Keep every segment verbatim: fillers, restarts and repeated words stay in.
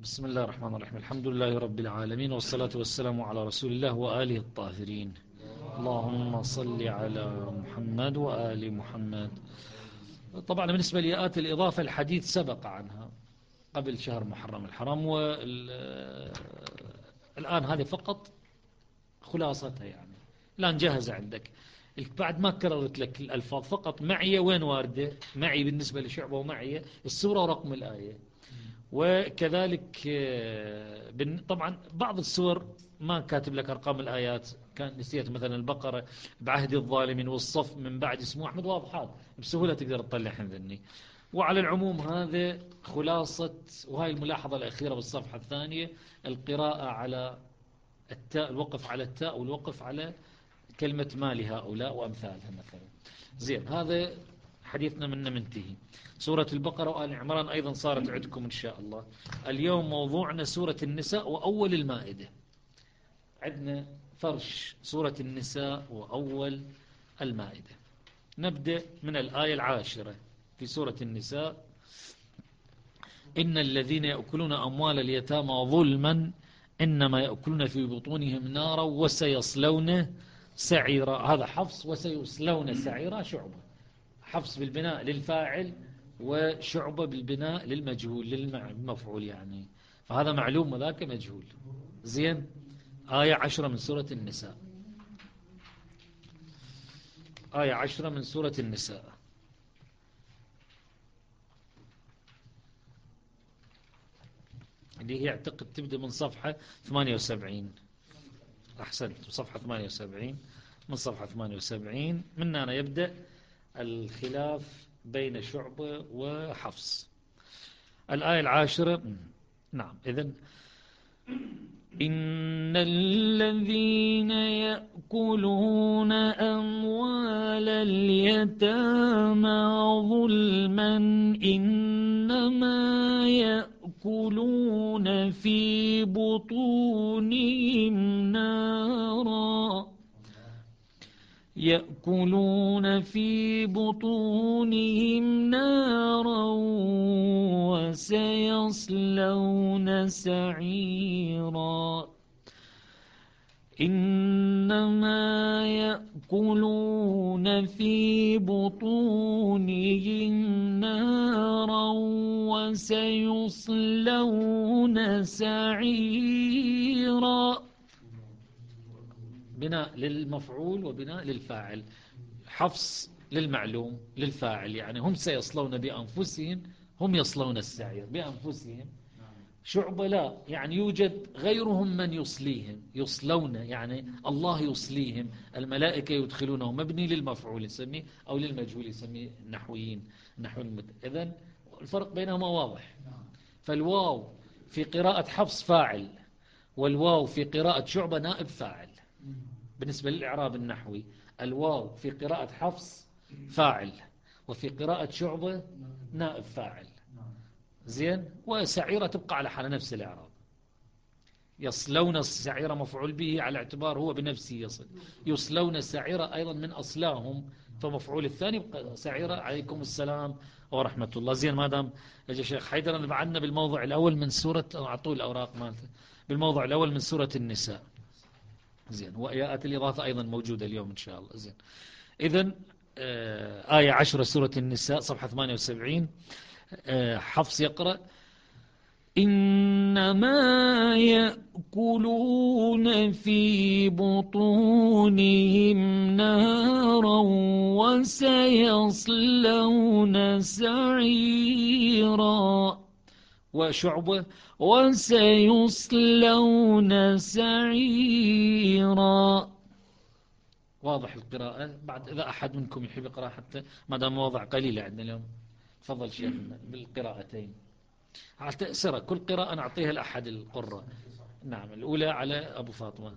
بسم الله الرحمن الرحيم. الحمد لله رب العالمين، والصلاة والسلام على رسول الله وآله الطاهرين. اللهم صل على محمد وآل محمد. طبعا بالنسبة لياءات الإضافة الحديث سبق عنها قبل شهر محرم الحرام، والآن هذه فقط خلاصتها، يعني الآن جاهزة عندك. بعد ما كررت لك الألفاظ فقط معية وين واردة، معي بالنسبة لشعبة ومعية السورة ورقم الآية. وكذلك طبعا بعض السور ما كاتب لك أرقام الآيات، كان نسيت مثلا البقرة بعهد الظالمين والصف من بعد اسمه أحمد، واضحات بسهولة تقدر تطلعهم ذني. وعلى العموم هذا خلاصة، وهي الملاحظة الأخيرة بالصفحة الثانية، القراءة على التاء، الوقف على التاء والوقف على كلمة ما لهؤلاء وأمثالها مثلا. زين، هذا حديثنا منه منتهي. سورة البقرة وآل عمران أيضا صارت عندكم إن شاء الله. اليوم موضوعنا سورة النساء وأول المائدة. عندنا فرش سورة النساء وأول المائدة. نبدأ من الآية العاشرة في سورة النساء: إن الذين يأكلون أموال اليتامى ظلما إنما يأكلون في بطونهم نارا وسيصلون سعيرا. هذا حفص، وسيصلون سعيرا شعبة. حفص بالبناء للفاعل وشعبة بالبناء للمجهول للمفعول، يعني فهذا معلوم وذاك مجهول. زين، آية عشرة من سورة النساء. آية عشرة من سورة النساء. اللي هي اعتقد تبدأ من صفحة ثمانية وسبعين. أحسنت، صفحة ثمانية وسبعين. من صفحة ثمانية وسبعين من هنا يبدأ الخلاف بين شعبة وحفص. الآية العاشرة. نعم، إذن: إن الذين يأكلون أموال اليتامى ظلما إنما يأكلون في بطونهم نارا يأكلون في بطونهم نارا وسيصلون سعيرا. إنما يأكلون في بطونهم نارا وسيصلون سعيرا. بناء للمفعول وبناء للفاعل. حفص للمعلوم للفاعل، يعني هم سيصلون بأنفسهم، هم يصلون السعير بأنفسهم. شعبة لا، يعني يوجد غيرهم من يصليهم، يصلون يعني الله يصليهم، الملائكة يدخلونه، مبني للمفعول يسميه أو للمجهول يسميه النحويين نحو المت... إذن الفرق بينهما واضح. فالواو في قراءة حفص فاعل، والواو في قراءة شعبة نائب فاعل. بالنسبة للإعراب النحوي، الواو في قراءة حفص فاعل، وفي قراءة شعبة نائب فاعل. زين، وسعيرة تبقى على حال نفس الإعراب. يصلون السعيرة مفعول به على اعتبار هو بنفسه يصل. يصلون السعيرة أيضا من أصلاهم، فمفعول الثاني سعيرة. عليكم السلام ورحمة الله. زين، ما دام يا شيخ حيدر نبعدنا بالموضع الأول من سورة، أعطوا الأوراق مالته، بالموضع الأول من سورة النساء. زين، وآيات الإضافة أيضا موجودة اليوم إن شاء الله. زين، إذن آه آية عشرة سورة النساء صفحة ثمانية وسبعين. آه حفص يقرأ: إنما يأكلون في بطونهم نارا وسيصلون سعيرا. وشعبة: وسيصلون سعيرا. واضح القراءة؟ بعد إذا أحد منكم يحب يقرأ، حتى ما دام مواضع قليلة عندنا اليوم، تفضل شيخنا بالقراءتين على تأثير كل قراءة نعطيها لأحد القراء. نعم، الأولى على أبو فاطمة.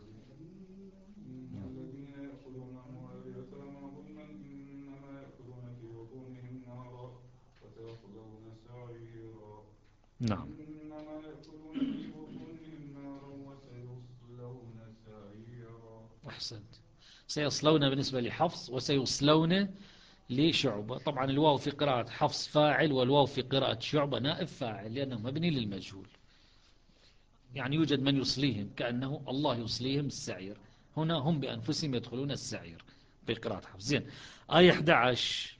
نعم. أحسنت. سيصلون بالنسبة لحفص، وسيصلون لشعبة. طبعا الواو في قراءة حفص فاعل، والواو في قراءة شعبة نائب فاعل، لأنه مبني للمجهول. يعني يوجد من يصليهم كأنه الله يصليهم السعير، هنا هم بأنفسهم يدخلون السعير بقراءة حفص. زين. آية أحد عشر.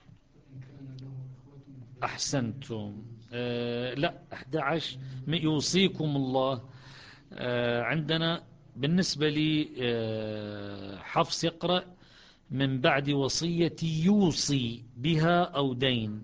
أحسنتم. آه لا أحد عشر يوصيكم الله. آه عندنا بالنسبة لي آه حفص يقرأ من بعد وصية يوصي بها أو دين.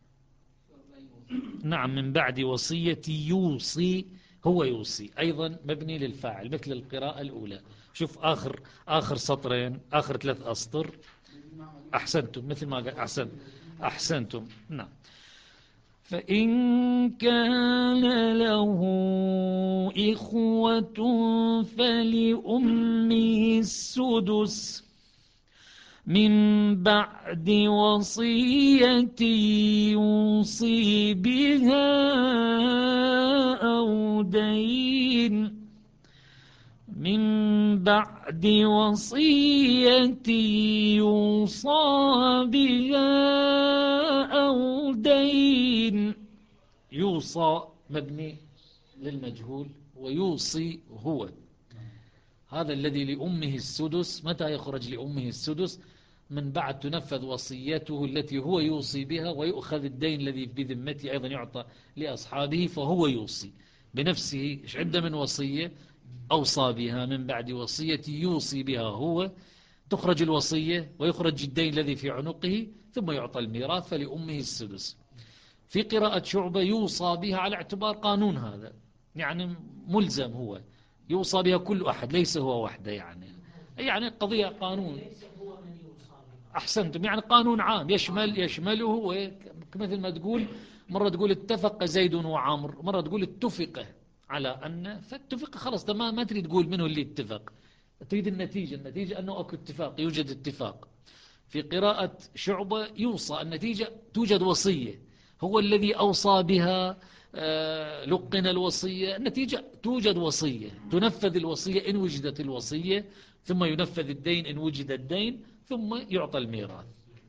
نعم من بعد وصية يوصي، هو يوصي أيضا مبني للفاعل مثل القراءة الأولى. شوف آخر آخر سطرين، آخر ثلاث أسطر. أحسنتم مثل ما قال أحسنت أحسنتم. نعم. فإن كان له إخوة فلأمه السدس من بعد وصية يوصي بها أو دين، من بعد وصية يوصى بها أو دين. يوصى مبني للمجهول ويوصي هو هذا الذي لأمه السدس. متى يخرج لأمه السدس؟ من بعد تنفذ وصيته التي هو يوصي بها ويؤخذ الدين الذي بذمته أيضا يعطى لأصحابه، فهو يوصي بنفسه. إيش عنده من وصية أوصى بها من بعد وصية يوصي بها هو، تخرج الوصية ويخرج الدين الذي في عنقه ثم يعطى الميراث، فلأمه السدس. في قراءة شعبة يوصى بها على اعتبار قانون، هذا يعني ملزم، هو يوصى بها كل أحد ليس هو وحده، يعني يعني قضية قانون. أحسنتم، يعني قانون عام يشمل يشمله، مثل ما تقول مرة تقول اتفق زيد وعمر، مرة تقول اتفق على أن، فاتفق خلاص ما ما تريد تقول منه اللي اتفق، تريد النتيجة. النتيجة أنه أكو اتفاق، يوجد اتفاق. في قراءة شعبة يوصى، النتيجة توجد وصية، هو الذي أوصى بها، آه لقن الوصية، النتيجة توجد وصية، تنفذ الوصية إن وجدت الوصية، ثم ينفذ الدين إن وجد الدين، ثم يعطى الميراث.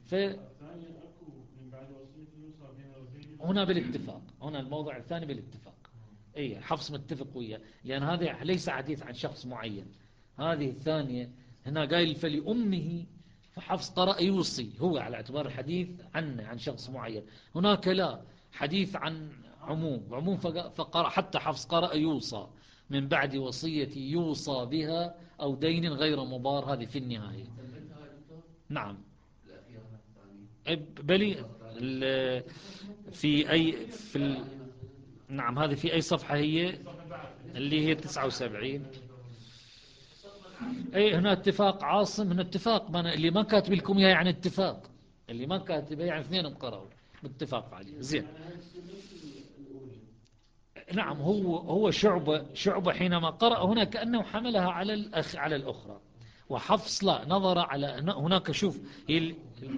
هنا بالاتفاق، هنا الموضع الثاني بالاتفاق. اي حفص متفق وياه، لأن هذا ليس حديث عن شخص معين. هذه الثانية هنا قايل فلأمه، فحفص قرأ يوصي هو على اعتبار الحديث عنه عن شخص معين. هناك لا، حديث عن عموم عموم، فقرأ حتى حفص قرأ يوصى من بعد وصية يوصى بها أو دين غير مضار. هذه في النهاية. نعم بلي في أي في ال... نعم هذه في أي صفحة هي؟ اللي هي تسعة وسبعين. أي هنا اتفاق عاصم، هنا اتفاق ما اللي ما كاتب لكم إياه يعني اتفاق، اللي ما كاتب يعني اثنين مقرأوا متفق عليه. زين. نعم هو هو شعبة شعبة حينما قرأ هنا كأنه حملها على الأخ على الأخرى، وحفص لا، نظر على هناك. شوف هي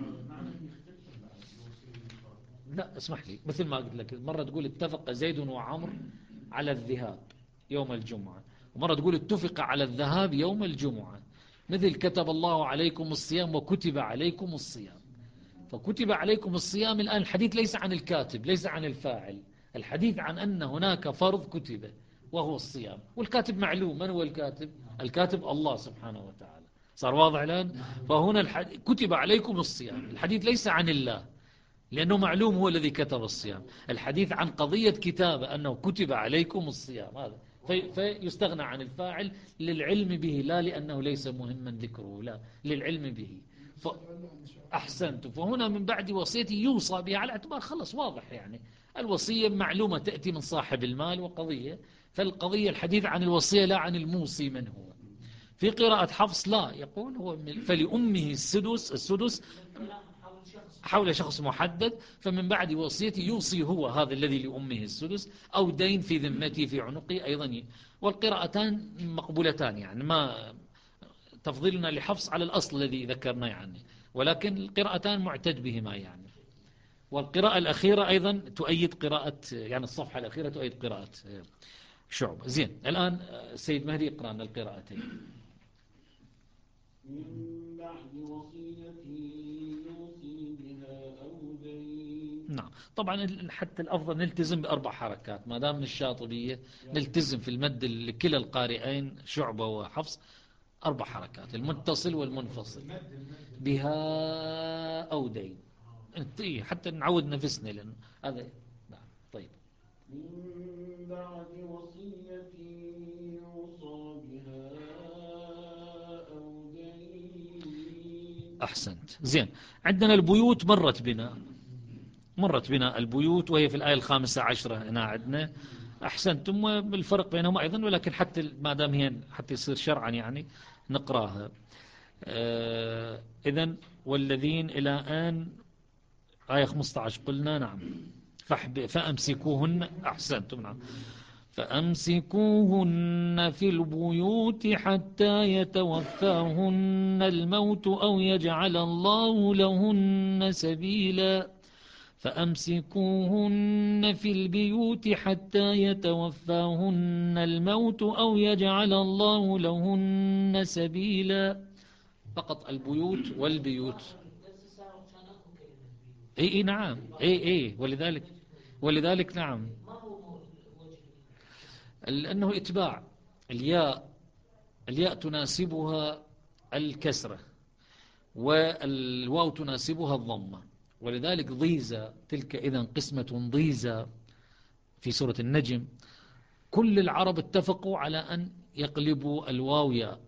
لا اسمح لي، مثل ما قلت لك مرة تقول اتفق زيد وعمر على الذهاب يوم الجمعة، ومرة تقول اتفق على الذهاب يوم الجمعة، مثل كتب الله عليكم الصيام وكتب عليكم الصيام. فكتب عليكم الصيام، الآن الحديث ليس عن الكاتب ليس عن الفاعل، الحديث عن أن هناك فرض كتب وهو الصيام، والكاتب معلوم. من هو الكاتب؟ الكاتب الله سبحانه وتعالى. صار واضح الآن؟ فهنا الحديث كتب عليكم الصيام، الحديث ليس عن الله لأنه معلوم هو الذي كتب الصيام، الحديث عن قضية كتابة أنه كتب عليكم الصيام، هذا في فيستغنى عن الفاعل للعلم به، لا لأنه ليس مهما ذكره، لا للعلم به. ف... أحسنت. فهنا من بعد وصية يوصى بها على اعتبار خلص واضح، يعني الوصية معلومة تأتي من صاحب المال وقضية، فالقضية الحديث عن الوصية لا عن الموصي من هو. في قراءة حفص لا، يقول هو فلأمه السدس، السدس حول شخص محدد، فمن بعد وصيته يوصي هو هذا الذي لأمه السدس أو دين في ذمته في عنقه أيضا. والقراءتان مقبولتان، يعني ما تفضيلنا لحفص على الأصل الذي ذكرنا يعني، ولكن القراءتان معتد بهما يعني. والقراءة الأخيرة أيضا تؤيد قراءة، يعني الصفحة الأخيرة تؤيد قراءة شعب. زين. الآن السيد مهدي يقرأ لنا القراءتين. من بعد وصية يوصي بها أو دين. نعم طبعا حتى الأفضل نلتزم بأربع حركات، ما دام من الشاطبية نلتزم في المد لكلا القارئين شعبة وحفص أربع حركات، المتصل والمنفصل بها أو دين، حتى نعود نفسنا لأنه هذا. نعم. طيب. من بعد وصية يوصى بها أو دين. أحسنت. زين، عندنا البيوت مرت بنا مرت بنا البيوت وهي في الآية الخامسة عشرة هنا عندنا. أحسنتم. الفرق بينهما أيضا، ولكن حتى ما دام هي حتى يصير شرعا يعني نقراها. آه إذن والذين إلى آن آية خمسة عشر قلنا. نعم. فأمسكوهن. أحسنتم. نعم. فأمسكوهن في البيوت حتى يتوفاهن الموت أو يجعل الله لهن سبيلا. فأمسكوهن في البيوت حتى يتوفاهن الموت أو يجعل الله لهن سبيلا. فقط البيوت والبيوت. اي اي نعم. اي اي ولذلك ولذلك نعم، لأنه إتباع الياء الياء تناسبها الكسرة والواو تناسبها الضمة، ولذلك ضيزة تلك إذن قسمة ضيزة في سورة النجم. كل العرب اتفقوا على أن يقلبوا الواو ياء.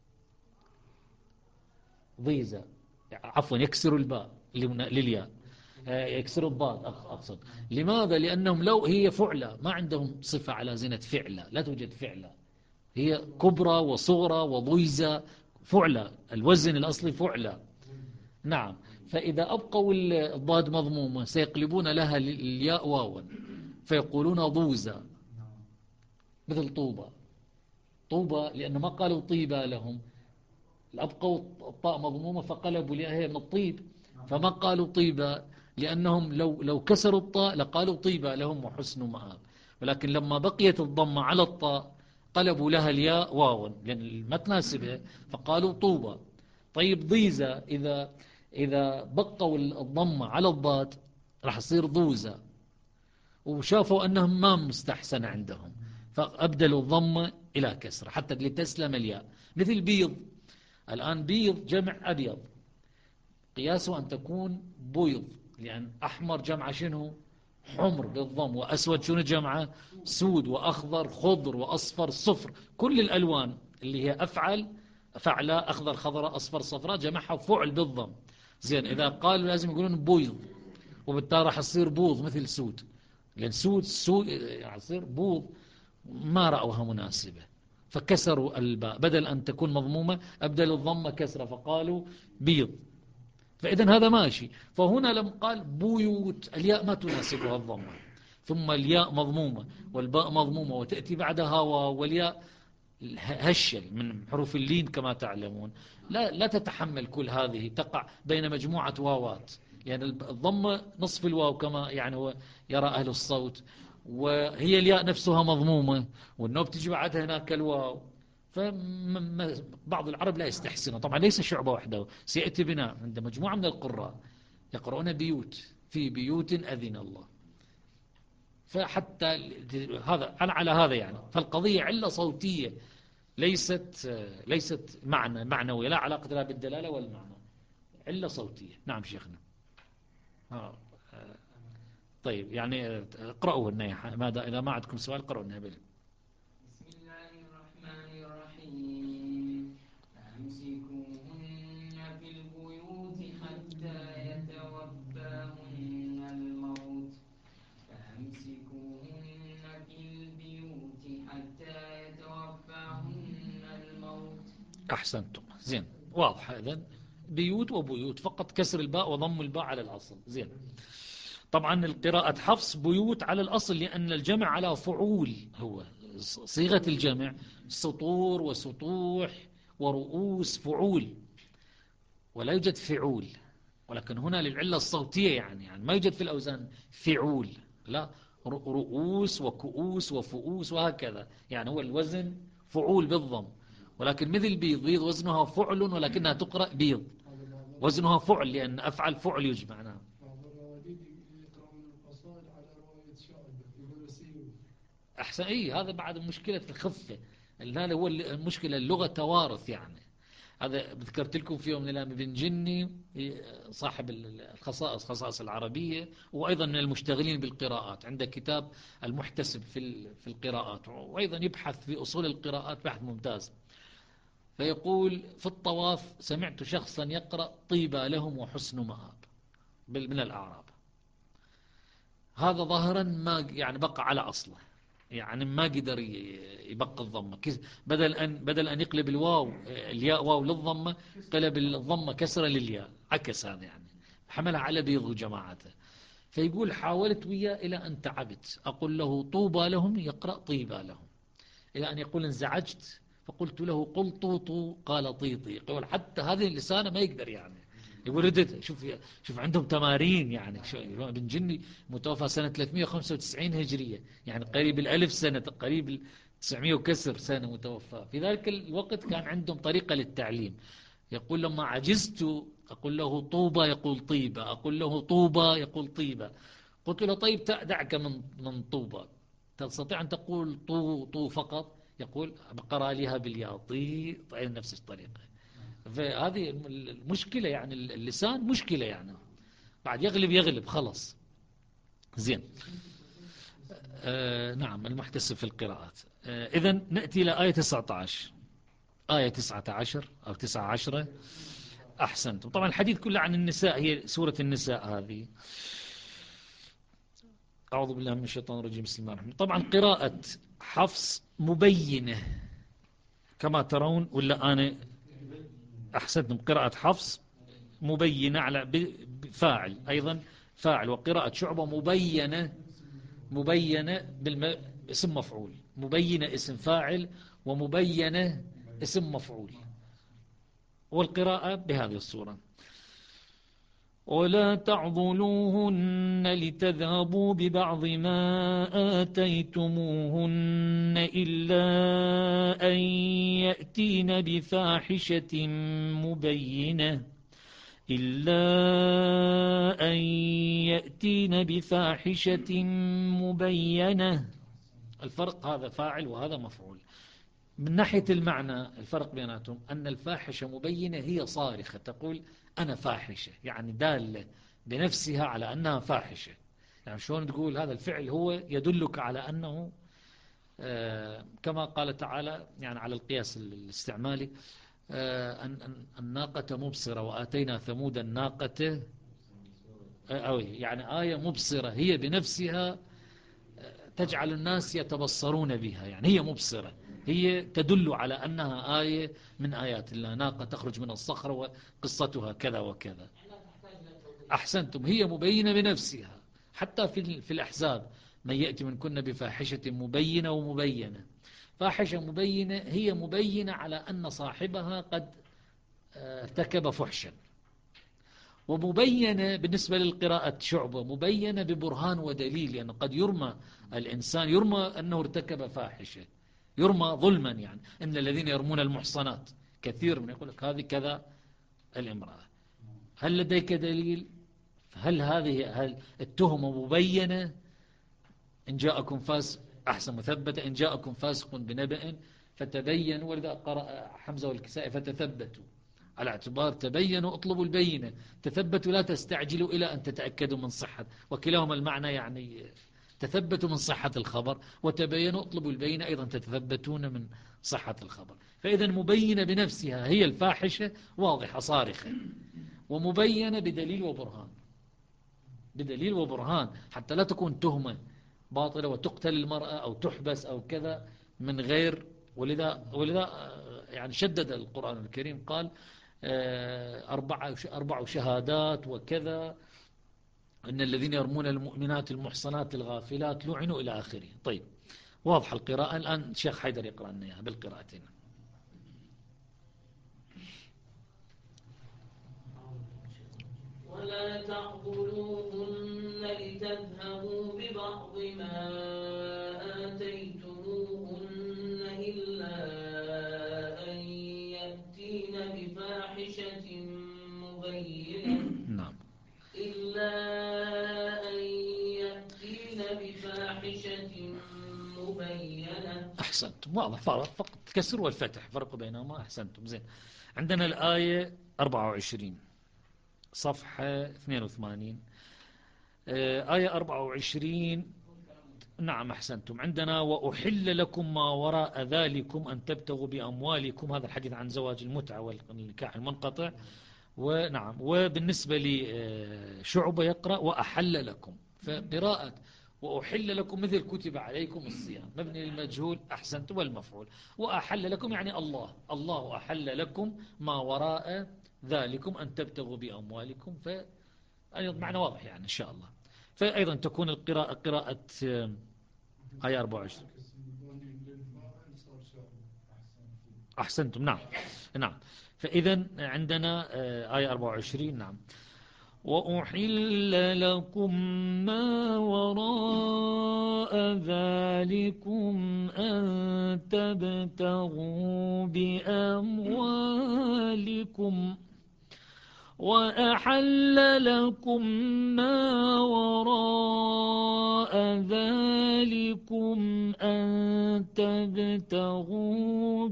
ضيزة عفوا يكسروا الباء للياء، يكسروا الضاد أقصد. لماذا؟ لأنهم لو هي فعلة ما عندهم صفة على زينة فعلة، لا توجد فعلة، هي كبرى وصغرى وضيزة فعلة، الوزن الأصلي فعلة. نعم. فإذا أبقوا الضاد مضمومة سيقلبون لها الياء واوا فيقولون ضوزة، مثل طوبة. طوبة لأنه ما قالوا طيبة لهم، أبقوا الطاء مضمومة فقلبوا لها من الطيب، فما قالوا طيبة لأنهم لو لو كسروا الطاء لقالوا طيبة لهم وحسن مآب، ولكن لما بقيت الضمة على الطاء قلبوا لها الياء واوا لأن ما تناسبها فقالوا طوبة. طيب ضيزة إذا إذا بقوا الضمة على الضاد راح يصير ضوزة، وشافوا أنهم ما مستحسن عندهم فأبدلوا الضمة إلى كسر حتى لتسلم الياء. مثل بيض، الآن بيض جمع أبيض، قياسه أن تكون بيض، لأن أحمر جمع شنو؟ حمر بالضم، وأسود شنو جمعه؟ سود، وأخضر خضر، وأصفر صفر، كل الألوان اللي هي أفعل فعلة أخضر خضراء أصفر صفراء جمعها فعل بالضم. زين، إذا قالوا لازم يقولون بيض، وبالتالي راح يصير بوض مثل سود، لأن سود سود يعني يصير بوض، ما رأوها مناسبة فكسروا الباء، بدل أن تكون مضمومة أبدلوا الضمة كسرة فقالوا بيض. فإذا هذا ماشي. فهنا لم قال بيوت الياء ما تناسبها الضمة، ثم الياء مضمومة والباء مضمومة وتأتي بعدها واو، والياء هشل من حروف اللين كما تعلمون، لا لا تتحمل كل هذه، تقع بين مجموعة واوات، يعني الضمة نصف الواو كما يعني يرى أهل الصوت، وهي الياء نفسها مضمومة والنوب تجي بعدها هناك الواو. فبعض العرب لا يستحسنه، طبعا ليس شعبة وحده، سيأتي بنا عند مجموعة من القراء يقرؤون بيوت في بيوت أذن الله. فحتى هذا أنا على هذا يعني، فالقضية علة صوتية ليست ليست معنى معنوية، لا علاقة لها بالدلالة والمعنى، علة صوتية. نعم شيخنا. آه. طيب يعني اقرأوا النهاية، ماذا إذا ما عندكم سؤال قرأوا النهاية. بسم الله الرحمن الرحيم. أمسكوهن في البيوت حتى يتوفاهن الموت فأمسكوهن في البيوت حتى يتوفاهن الموت. أحسنتم. زين، واضح هذا. بيوت وبيوت فقط كسر الباء وضم الباء على الأصل. زين. طبعا القراءة حفص بيوت على الأصل لأن الجمع على فعول، هو صيغة الجمع سطور وسطوح ورؤوس فعول، ولا يوجد فعول، ولكن هنا للعلة الصوتية يعني, يعني ما يوجد في الأوزان فعول، لا، رؤوس وكؤوس وفؤوس وهكذا، يعني هو الوزن فعول بالضم، ولكن مثل بيض، بيض وزنها فعل ولكنها تقرأ بيض، وزنها فعل لأن أفعل فعل يجمع. نعم. أحسن. إيه هذا بعد مشكلة الخفة. هذا هو المشكلة، اللغة توارث يعني. هذا ذكرت لكم في يوم من الأيام ابن جني صاحب الخصائص خصائص العربية، وأيضا من المشتغلين بالقراءات، عنده كتاب المحتسب في في القراءات، وأيضا يبحث في أصول القراءات بحث ممتاز. فيقول في الطواف سمعت شخصا يقرأ طيبى لهم وحسن مآب من الأعراب. هذا ظاهرا ما يعني بقى على أصله، يعني ما قدر يبقى الضمة، بدل أن بدل أن يقلب الواو الياء واو للضمة، قلب الضمة كسرة للياء، عكس هذا يعني، حملها على بيض وجماعته. فيقول حاولت وياه إلى أن تعبت، أقول له طوبى لهم يقرأ طيبى لهم، إلى أن يقول انزعجت فقلت له قل طوطو قال طيطي. يقول حتى هذه اللسانة ما يقدر يعني يقول ردت. شوف شوف عندهم تمارين يعني. ابن جني متوفى سنة ثلاثمئة وخمسة وتسعين هجرية، يعني قريب الألف سنة، قريب تسعمئة وكسر سنة متوفى. في ذلك الوقت كان عندهم طريقة للتعليم. يقول لما عجزت أقول له طوبى يقول طيبة، أقول له طوبى يقول طيبة. قلت له طيب دعك من من طوبى، تستطيع أن تقول طو طو فقط؟ يقول بقرأ لها بالياء طي طي نفس الطريقة. فهذه المشكلة يعني، اللسان مشكلة يعني، بعد يغلب يغلب خلص. زين. آه نعم، المحتسب في القراءات. آه إذن نأتي إلى آية تسعة عشر. آية تسعة عشر أو تسعة عشرة. أحسنتم. طبعا الحديث كله عن النساء، هي سورة النساء هذه. أعوذ بالله من الشيطان الرجيم، بسم الله الرحمن الرحيم. طبعا قراءة حفص مبينة كما ترون، ولا أنا أحسنتم؟ قراءة حفص مبينة على فاعل أيضا، فاعل. وقراءة شعبة مبينة مبينة باسم مفعول، مبينة اسم فاعل، ومبينة اسم مفعول. والقراءة بهذه الصورة: ولا تعضلوهن لتذهبوا ببعض ما آتيتموهن إلا أن يأتين بفاحشة مبينة إلا أن يأتين بفاحشة مبينة. الفرق هذا فاعل وهذا مفعول. من ناحية المعنى الفرق بيناتهم أن الفاحشة مبينة هي صارخة، تقول أنا فاحشة، يعني دالة بنفسها على أنها فاحشة. يعني شلون تقول هذا الفعل هو يدلك على أنه آه كما قال تعالى يعني على القياس الاستعمالي: آه أن الناقة مبصرة وآتينا ثمود الناقة، أو يعني آية مبصرة هي بنفسها تجعل الناس يتبصرون بها، يعني هي مبصرة، هي تدل على أنها آية من آيات الله، ناقة تخرج من الصخرة وقصتها كذا وكذا. أحسنتم. هي مبينة بنفسها، حتى في في الأحزاب: من يأتي منكن بفاحشة مبينة ومبينة. فاحشة مبينة هي مبينة على أن صاحبها قد ارتكب فحشا. ومبينة بالنسبة للقراءة شعبة مبينة ببرهان ودليل، لأنه يعني قد يرمى الإنسان، يرمى أنه ارتكب فاحشة، يرمى ظلما. يعني إن الذين يرمون المحصنات كثير من يقول لك هذه كذا الامرأة. هل لديك دليل؟ هل هذه هل التهمة مبينة؟ إن جاءكم فاسق أحسن مثبتة، إن جاءكم فاسق بنبأ فتبينوا، ولذا قرأ حمزة والكسائي فتثبتوا، على اعتبار تبينوا اطلبوا البينة، تثبتوا لا تستعجلوا إلى أن تتأكدوا من صحة، وكلاهما المعنى يعني تثبتوا من صحة الخبر، وتبينوا اطلبوا البينة أيضا تتثبتون من صحة الخبر. فإذا مبينة بنفسها هي الفاحشة، واضحة صارخة، ومبينة بدليل وبرهان، بدليل وبرهان، حتى لا تكون تهمة باطلة وتقتل المرأة أو تحبس أو كذا من غير. ولذا ولذا يعني شدد القرآن الكريم قال أربع أربع شهادات وكذا، إن الذين يرمون المؤمنات المحصنات الغافلات لعنوا إلى آخره. طيب، واضح القراءة. الآن الشيخ حيدر يقرأ لنا إياها بالقراءتين. ولا تعضلوهن لتذهبوا ببعض ما آتيتموهن إلا أن يأتين بفاحشة مبينة نعم إلا أن يأتين بفاحشة مبينة أحسنتم، واضح فرق فقط الكسر والفتح، فرق بينهما. أحسنتم. زين، عندنا الآية أربعة وعشرين صفحة اثنين وثمانين. آية أربعة وعشرين. نعم أحسنتم. عندنا وأحل لكم ما وراء ذلكم أن تبتغوا بأموالكم، هذا الحديث عن زواج المتعة والنكاح المنقطع. ونعم، وبالنسبة لشعبة يقرأ وأحل لكم، فقراءة وأحل لكم مثل كتب عليكم الصيام، مبني للمجهول. أحسنت، والمفعول وأحل لكم يعني الله الله أحل لكم ما وراء ذلكم أن تبتغوا بأموالكم، فأيضا معنى واضح يعني إن شاء الله. فأيضا تكون القراءة قراءة آية أربعة وعشرين. أحسنتم. نعم نعم. فإذا عندنا آية أربعة وعشرين. نعم، وأحل لكم ما وراء ذلكم أن تبتغوا بأموالكم وأحل لكم ما وراء ذلكم أن تبتغوا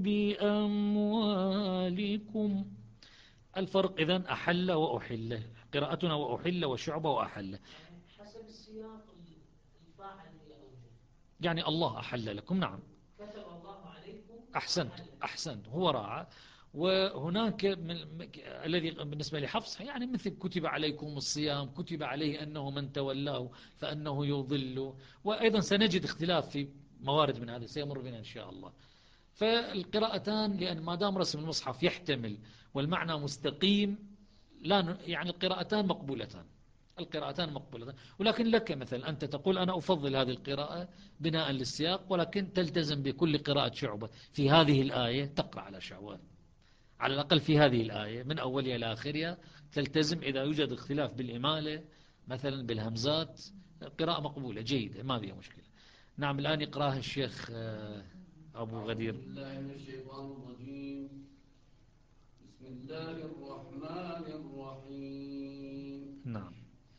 بأموالكم. الفرق إذن أحل وأحل، قراءتنا وأحل وشعبة وأحل حسب السياق الفاعل هي أوجه، يعني الله أحل لكم. نعم، كتب الله عليكم. أحسنت أحسنت، هو راعى. وهناك من الذي بالنسبة لحفص يعني مثل كتب عليكم الصيام، كتب عليه أنه من تولاه فأنه يضل. وأيضا سنجد اختلاف في موارد من هذا سيمر بنا إن شاء الله. فالقراءتان لأن ما دام رسم المصحف يحتمل والمعنى مستقيم، لا يعني القراءتان مقبولتان، القراءتان مقبولتان. ولكن لك مثلا أنت تقول أنا أفضل هذه القراءة بناء للسياق، ولكن تلتزم بكل قراءة شعبة في هذه الآية، تقرأ على شعبة على الأقل في هذه الآية من أولها إلى آخرها، تلتزم. إذا يوجد اختلاف بالإمالة مثلا بالهمزات، قراءة مقبولة جيدة ما فيها مشكلة. نعم، الآن يقرأها الشيخ أبو غدير. بسم الله الشيطان الرجيم. بسم الله الرحمن الرحيم. نعم،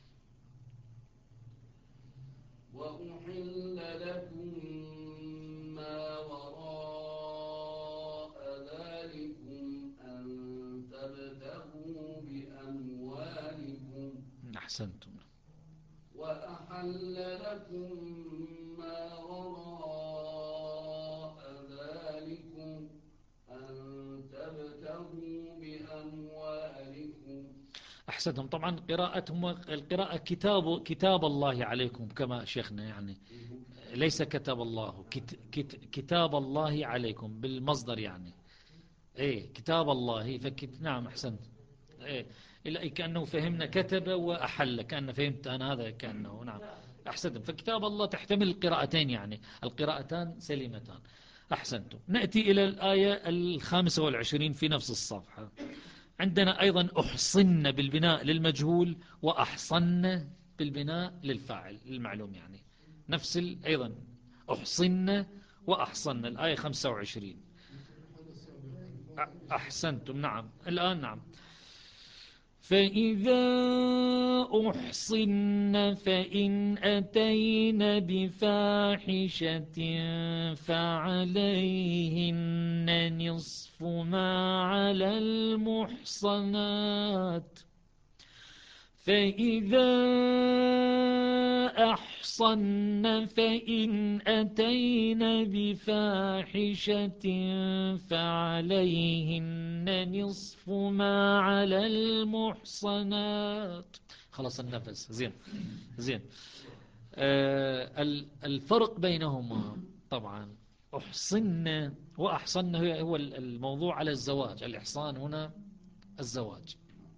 وأحل لكم ما وراء ذلكم أن تبتغوا بأموالكم. أحسنتم. وأحل لكم ما وراء ذلكم أن تبتغوا بأموالكم. أحسنتم. طبعا قراءتهم القراءة كتاب كتاب الله عليكم كما شيخنا يعني، ليس كتاب الله، كت كت كتاب الله عليكم بالمصدر يعني. ايه كتاب الله فكت. نعم أحسنت. ايه إلا كأنه فهمنا كتب وأحل، كأنه فهمت أنا هذا كأنه. نعم أحسنتم. فكتاب الله تحتمل القراءتين يعني، القراءتان سليمتان. أحسنتم. نأتي إلى الآية الخامسة والعشرين في نفس الصفحة. عندنا أيضا أحصن بالبناء للمجهول وأحصن بالبناء للفاعل المعلوم يعني، نفس أيضا أحصن وأحصن. الآية خمسة وعشرين. أحسنتم. نعم الآن. نعم، فإذا أحصن فإن أتين بفاحشة فعليهن نصف ما على المحصنات، فإذا أحصن فإن أتين بفاحشة فعليهن نصف ما على المحصنات. خلاص النفس. زين زين. آه الفرق بينهما طبعا أحصن وأحصن هو الموضوع على الزواج، الإحصان هنا الزواج.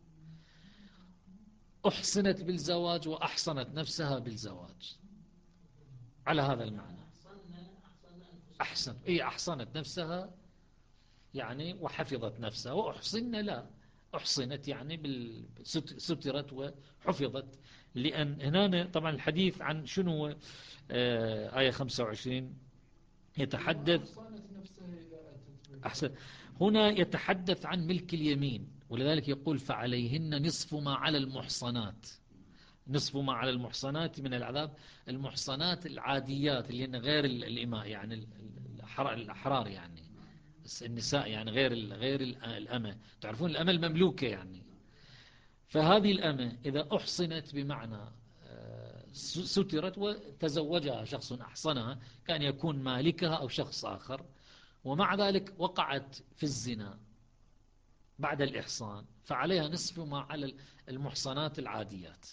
أحصنت بالزواج وأحصنت نفسها بالزواج على هذا المعنى. أحسن إيه أحصنت نفسها يعني وحفظت نفسها، وأحصن لا، أحصنت يعني سترت وحفظت. لأن هنا طبعا الحديث عن شنو آه آية خمسة وعشرين يتحدث أحسن هنا يتحدث عن ملك اليمين، ولذلك يقول فعليهن نصف ما على المحصنات، نصف ما على المحصنات من العذاب. المحصنات العاديات اللي هن غير الإماء يعني الأحرار يعني النساء يعني غير غير الأمة. تعرفون الأمة المملوكة يعني. فهذه الأمة إذا أحصنت بمعنى سترت وتزوجها شخص أحصنها، كان يكون مالكها أو شخص آخر، ومع ذلك وقعت في الزنا بعد الإحصان، فعليها نصف ما على المحصنات العاديات.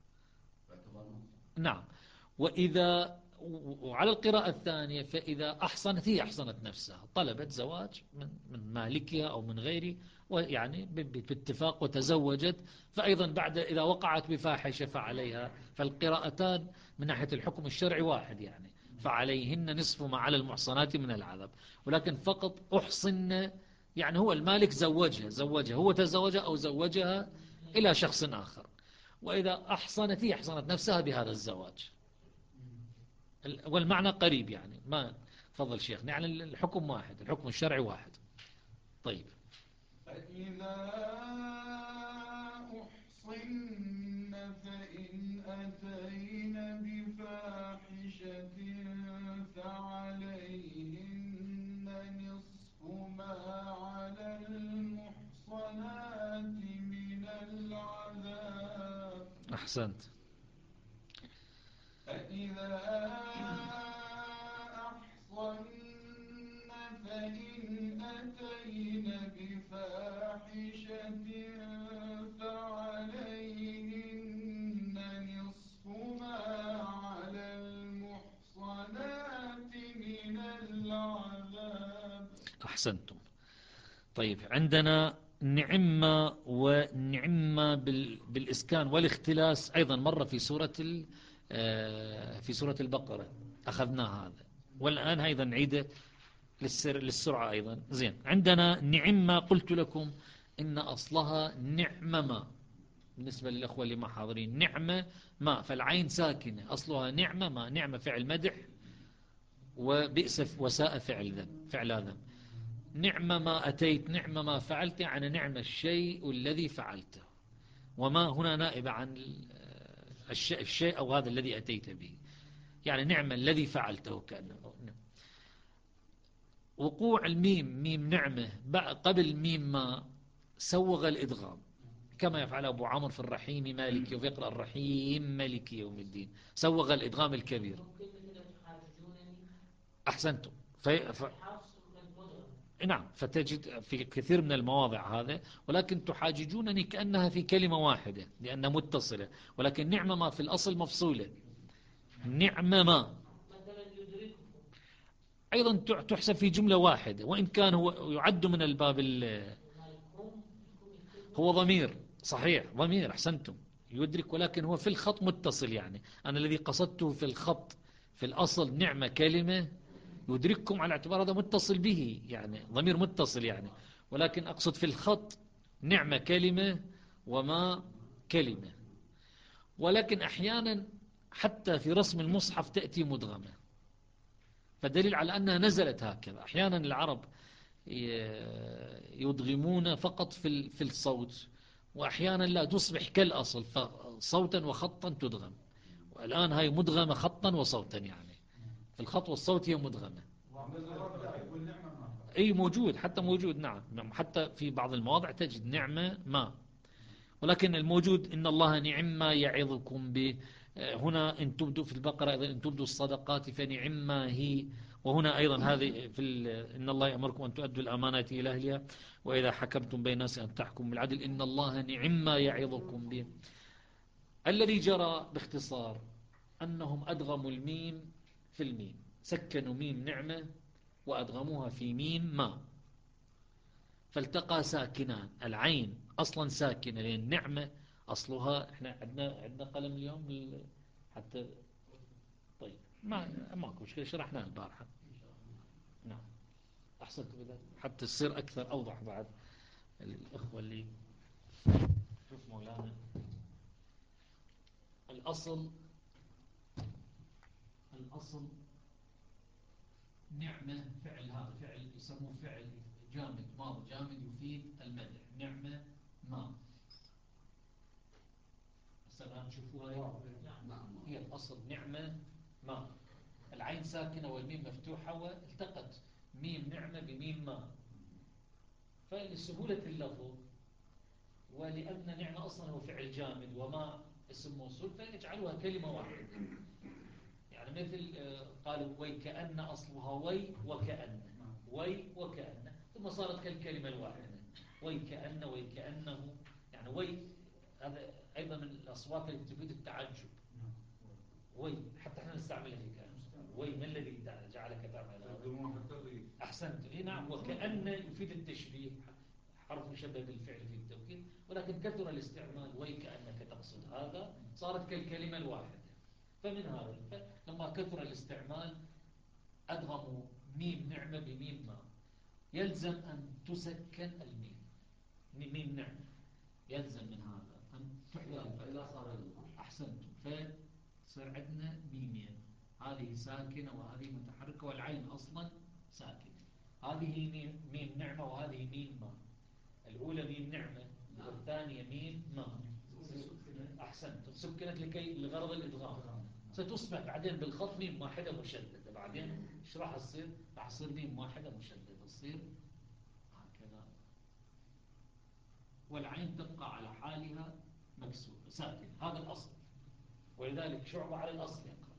نعم. وإذا وعلى القراءة الثانية فإذا أحصنت، هي أحصنت نفسها، طلبت زواج من من مالكها أو من غيره، ويعني باتفاق وتزوجت، فأيضا بعد إذا وقعت بفاحشة فعليها. فالقراءتان من ناحية الحكم الشرعي واحد يعني، فعليهن نصف ما على المحصنات من العذاب. ولكن فقط أحصن يعني هو المالك زوجها زوجها هو تزوجها أو زوجها إلى شخص آخر، وإذا أحصنت هي أحصنت نفسها بهذا الزواج. والمعنى قريب يعني. ما فضل شيخ، يعني الحكم واحد، الحكم الشرعي واحد. طيب. فإذا أحصن فإن أتين بفاحشة فعليهن نصف ما على المحصنات من العذاب. أحسنت. فإذا أحصن فإن أتين بفاحشة فعليهن نصف ما على المحصنات من العذاب. أحسنتم. طيب، عندنا نعمة ونعمة بالإسكان والاختلاس أيضا مرة في سورة في سورة البقرة أخذنا هذا، والآن أيضا نعيده للسرعة أيضا. زين. عندنا نعمة قلت لكم إن أصلها نعمة ما، بالنسبة للأخوة اللي ما حاضرين، نعمة ما، فالعين ساكنة، أصلها نعمة ما. نعمة فعل مدح، وبئس وساء فعل ذنب، فعل ذنب. نعمة ما أتيت، نعمة ما فعلت، يعني نعمة الشيء الذي فعلته، وما هنا نائب عن الشيء, الشيء أو هذا الذي أتيت به، يعني نعمة الذي فعلته كأنه. وقوع الميم، ميم نعمة قبل ميم ما، سوغ الإدغام كما يفعل أبو عمرو في الرحيم مالكي، ويقرأ الرحيم مالكي يوم الدين، سوغ الإدغام الكبير. أحسنتم. في ف... نعم، فتجد في كثير من المواضع هذا، ولكن تحاججونني كأنها في كلمة واحدة لأنها متصلة، ولكن نعمة ما في الأصل مفصولة. نعمة ما أيضا تحسب في جملة واحدة، وإن كان هو يعد من الباب هو ضمير، صحيح ضمير، أحسنتم يدرك، ولكن هو في الخط متصل. يعني أنا الذي قصدته في الخط في الأصل نعمة كلمة يدرككم على اعتبار هذا متصل به، يعني ضمير متصل يعني، ولكن أقصد في الخط نعمة كلمة وما كلمة. ولكن أحيانا حتى في رسم المصحف تأتي مدغمة، فدليل على أنها نزلت هكذا. أحيانا العرب يدغمون فقط في في الصوت، وأحيانا لا، تصبح كالأصل، فصوتا وخطا تدغم. والآن هاي مدغمة خطا وصوتا، يعني في الخط والصوت هي مدغمة. أي موجود، حتى موجود، نعم، حتى في بعض المواضع تجد نعمة ما. ولكن الموجود إن الله نعم ما يعظكم به. هنا إن تبدوا في البقرة إن تبدوا الصدقات فنعم ما هي. وهنا أيضا هذه في إن الله يأمركم أن تؤدوا الأمانات إلى أهلها وإذا حكمتم بين الناس أن تحكموا بالعدل إن الله نعم ما يعظكم به. الذي جرى باختصار أنهم أدغموا الميم في الميم، سكنوا ميم نعمة وأدغموها في ميم ما، فالتقى ساكنان. العين أصلا ساكنة لأن نعمة أصلها، إحنا عندنا عندنا قلم اليوم حتى. طيب، ما ماكو مشكلة، شرحناها البارحة. نعم، أحسنت بذلك حتى تصير أكثر أوضح بعد الإخوة اللي شوف مولانا. الأصل الأصل نعمة فعل، هذا فعل يسموه فعل جامد، ماضي جامد يفيد المدح. نعمة ما الآن تشوفوها هي الأصل نعمة ما، العين ساكنة والميم مفتوحة والتقت ميم نعمة بميم ما. فلسهولة اللفظ ولأن نعمة أصلا هو فعل جامد وما اسم موصول فيجعلوها كلمة واحدة. يعني مثل قالوا ويكأن أصلها وي وكأن وي وكأن ثم صارت كالكلمة الواحدة ويكأن ويكأنه. يعني وي هذا أيضا من الأصوات التي تفيد التعجب. وي حتى احنا نستعملها في كلام وي ما الذي جعلك تعمل هذا. أحسنت. إيه نعم. وكأن يفيد التشبيه حرف مشبه بالفعل في التوكيد ولكن كثر الاستعمال ويكأنك تقصد هذا صارت كالكلمة الواحدة. فمن هذا لما كثر الاستعمال أدغموا ميم نعمة بميم ما. يلزم أن تسكن الميم ميم نعمة يلزم من هذا أن تحذف. فإذا صار أحسنتم فصار عندنا ميمين هذه ساكنة وهذه متحركة والعين أصلا ساكنة. هذه ميم, ميم نعمة وهذه ميم ما. الأولى ميم نعمة والثانية ميم ما. أحسنتم سكنت لكي لغرض الإدغام. ستصبح بعدين بالخط ميم واحدة مشددة. بعدين ايش راح تصير؟ راح تصير ميم واحدة مشددة تصير هكذا والعين تبقى على حالها مكسورة ساكن. هذا الأصل ولذلك شعبة على الأصل يقرأ.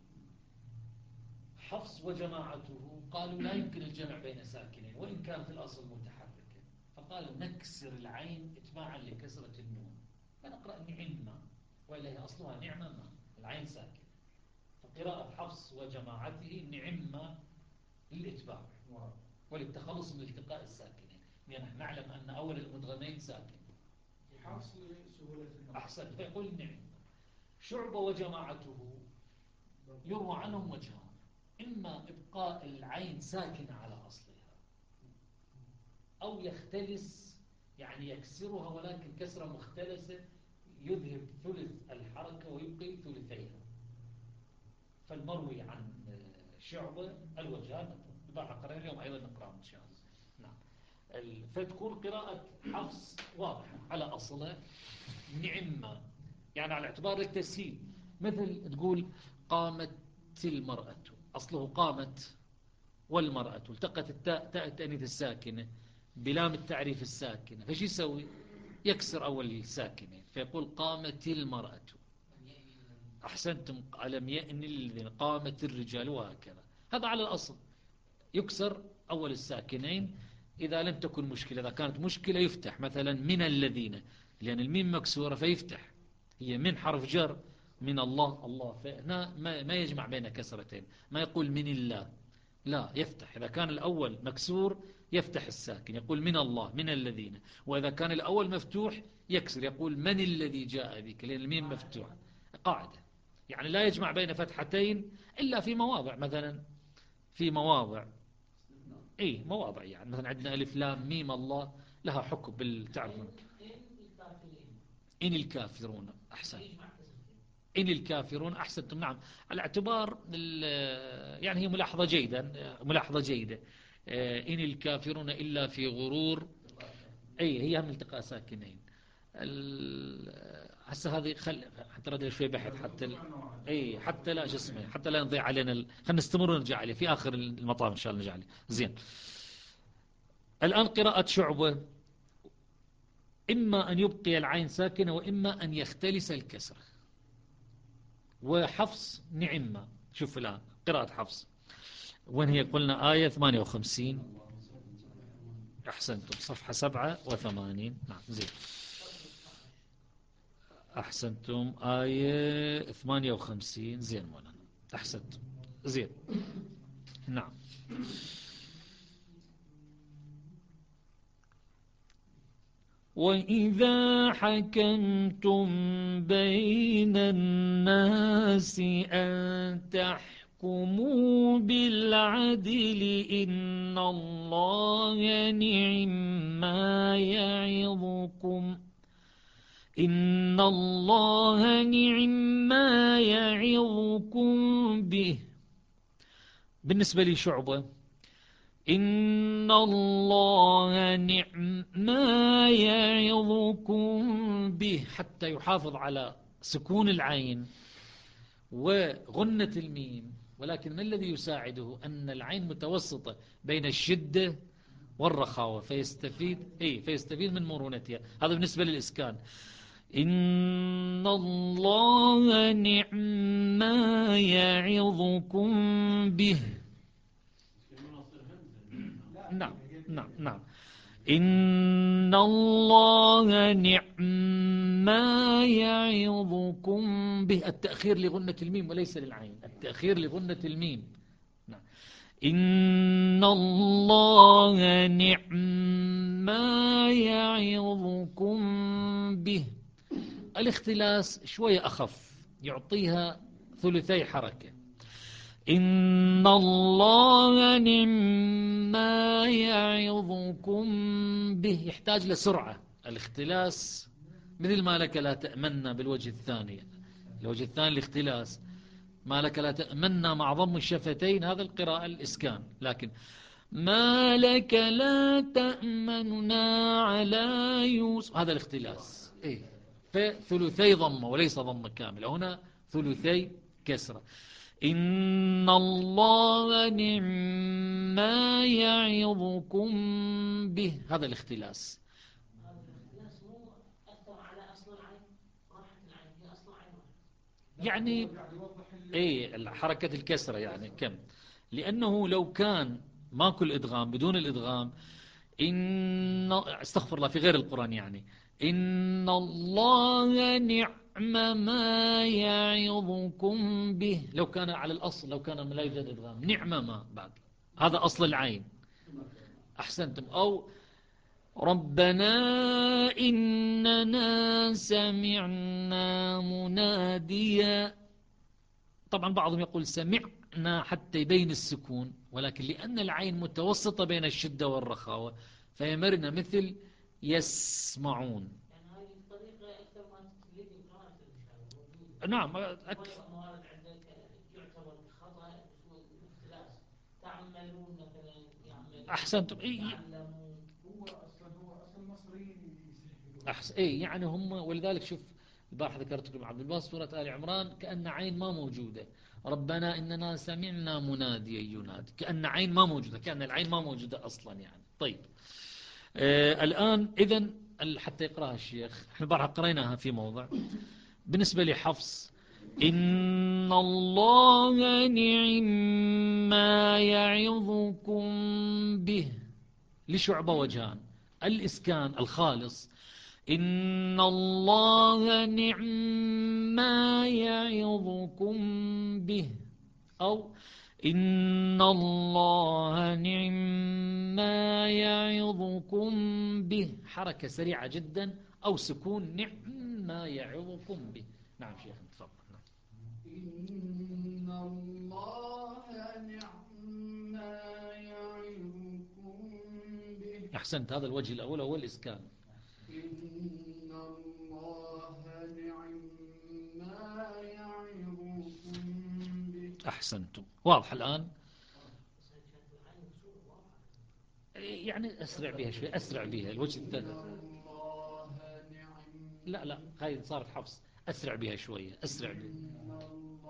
حفص وجماعته قالوا لا يمكن الجمع بين ساكنين وإن كان في الأصل متحركا فقالوا نكسر العين اتباعا لكسرة النون فنقرأ نعمة وإلا هي أصلها نعمة ما العين ساكن. فقراءة حفص وجماعته نعمة للإتباع وللتخلص من التقاء الساكنين لأن يعني نعلم أن أول المدغمين ساكن. حفص لسهولة النقل. أحسن فيقول نعم. شعبة وجماعته يروى عنهم وجهان إما إبقاء العين ساكنة على أصلها أو يختلس يعني يكسرها ولكن كسرة مختلسة يذهب ثلث الحركة ويبقي ثلثيها. فالمروي عن شعبة الوجهان بقى قرأنا اليوم أيضا نقرأ إن شاء الله. نعم. فتكون قراءة حفص واضحة على أصله نعمة يعني على اعتبار التسهيل. مثل تقول قامت المرأة أصله قامت والمرأة التقت التاء تاء التأنيث الساكنة بلام التعريف الساكنة فشي يسوي؟ يكسر أول الساكنة فيقول قامت المرأة. أحسنتم. ألم يأن الذين قامت الرجال وهكذا. هذا على الأصل يكسر أول الساكنين إذا لم تكن مشكلة. إذا كانت مشكلة يفتح مثلا من الذين لأن الميم مكسورة فيفتح. هي من حرف جر من الله الله فهنا ما يجمع بين كسرتين ما يقول من الله لا يفتح. إذا كان الأول مكسور يفتح الساكن يقول من الله من الذين. وإذا كان الأول مفتوح يكسر يقول من الذي جاء بك لأن الميم مفتوح. قاعدة يعني لا يجمع بين فتحتين إلا في مواضع مثلا في مواضع اي مواضع يعني مثلا عندنا ألف لام ميم الله لها حكم بالتعرفون. إن الكافرون أحسن إن الكافرون أحسنتم. نعم على اعتبار يعني هي ملاحظة جيدة ملاحظة جيدة. إن الكافرون إلا في غرور أي هي من التقاء ساكنين. هسه هذه خل حتى ردنا شوي بحث حتى ال... اي حتى لا جسمه حتى لا نضيع علينا ال... خلينا نستمر ونرجع عليه في آخر المطاف إن شاء الله نرجع عليه. زين الآن قراءة شعبة إما أن يبقي العين ساكنة وإما أن يختلس الكسر. وحفص نعمة. شوف الآن قراءة حفص وين هي؟ قلنا آية ثمانية وخمسين. أحسنتم صفحة سبعة وثمانين. نعم زين أحسنتم آية ثمانية وخمسين. زين مولانا أحسنتم زين. نعم وإذا حكمتم بين الناس أن تحكموا بالعدل إن الله نعم ما يعظكم إن الله نعم ما يعظكم به. بالنسبة لي شعبة إن الله نعم ما يعظكم به حتى يحافظ على سكون العين وغنة الميم ولكن ما الذي يساعده أن العين متوسطة بين الشدة والرخاوة فيستفيد إيه فيستفيد من مرونتها. هذا بالنسبة للإسكان. إن الله نعم ما يعظكم به. نعم نعم نعم إن الله نعم ما يعظكم به. التأخير لغنة الميم وليس للعين، التأخير لغنة الميم. نعم. إن الله نعم ما يعظكم به. الاختلاس شوية أخف، يعطيها ثلثي حركة. إن الله نعم ما يعظكم به يحتاج لسرعة. الاختلاس مثل ما لك لا تأمنا بالوجه الثاني، الوجه الثاني الاختلاس ما لك لا تأمنا مع ضم الشفتين، هذا القراءة الإسكان. لكن ما لك لا تأمننا على يوسف هذا الاختلاس إيه؟ فثلثي ضمة وليس ضمة كاملة، هنا ثلثي كسرة. إن الله نعم ما يعظكم به هذا الاختلاس. يعني ايه حركة الكسرة يعني كم، لأنه لو كان ماكو الإدغام بدون الإدغام إن استغفر الله في غير القرآن يعني إن الله نعم ما يعظكم به، لو كان على الأصل لو كان لا يوجد إدغام نعم ما بعد هذا أصل العين. أحسنتم. أو ربنا إننا سمعنا مناديا، طبعا بعضهم يقول سمعنا حتى يبين السكون، ولكن لأن العين متوسطة بين الشدة والرخاوة فيمرنا مثل يسمعون. نعم أكثر. أحسنتم. إيه هو أصلا هو أصلا مصريين أحسن إيه يعني هم، ولذلك شوف البارح ذكرت لكم عبد الباسط سورة آل عمران كأن عين ما موجودة. ربنا إننا سمعنا مناديا ينادي، كأن عين ما موجودة، كأن العين ما موجودة أصلا يعني. طيب آه الآن إذن حتى يقرأها الشيخ، احنا البارح قرأناها في موضع. بالنسبة لحفص إن الله نعم ما يعظكم به، لشعبة وجهان. الإسكان الخالص إن الله نعم ما يعظكم به، أو إن الله نعم ما يعظكم به حركة سريعة جدا، أو سكون نعم ما يعظكم به. نعم شيخ تفضل. إن الله نعم ما يعظكم به. أحسنت. هذا الوجه الأول هو الإسكان. إن الله نعم ما يعظكم به. أحسنتم. واضح الآن يعني أسرع بها شوي، أسرع بها الوجه الثاني. لا لا هاي صارت حفص، أسرع بها شوية، أسرع بها.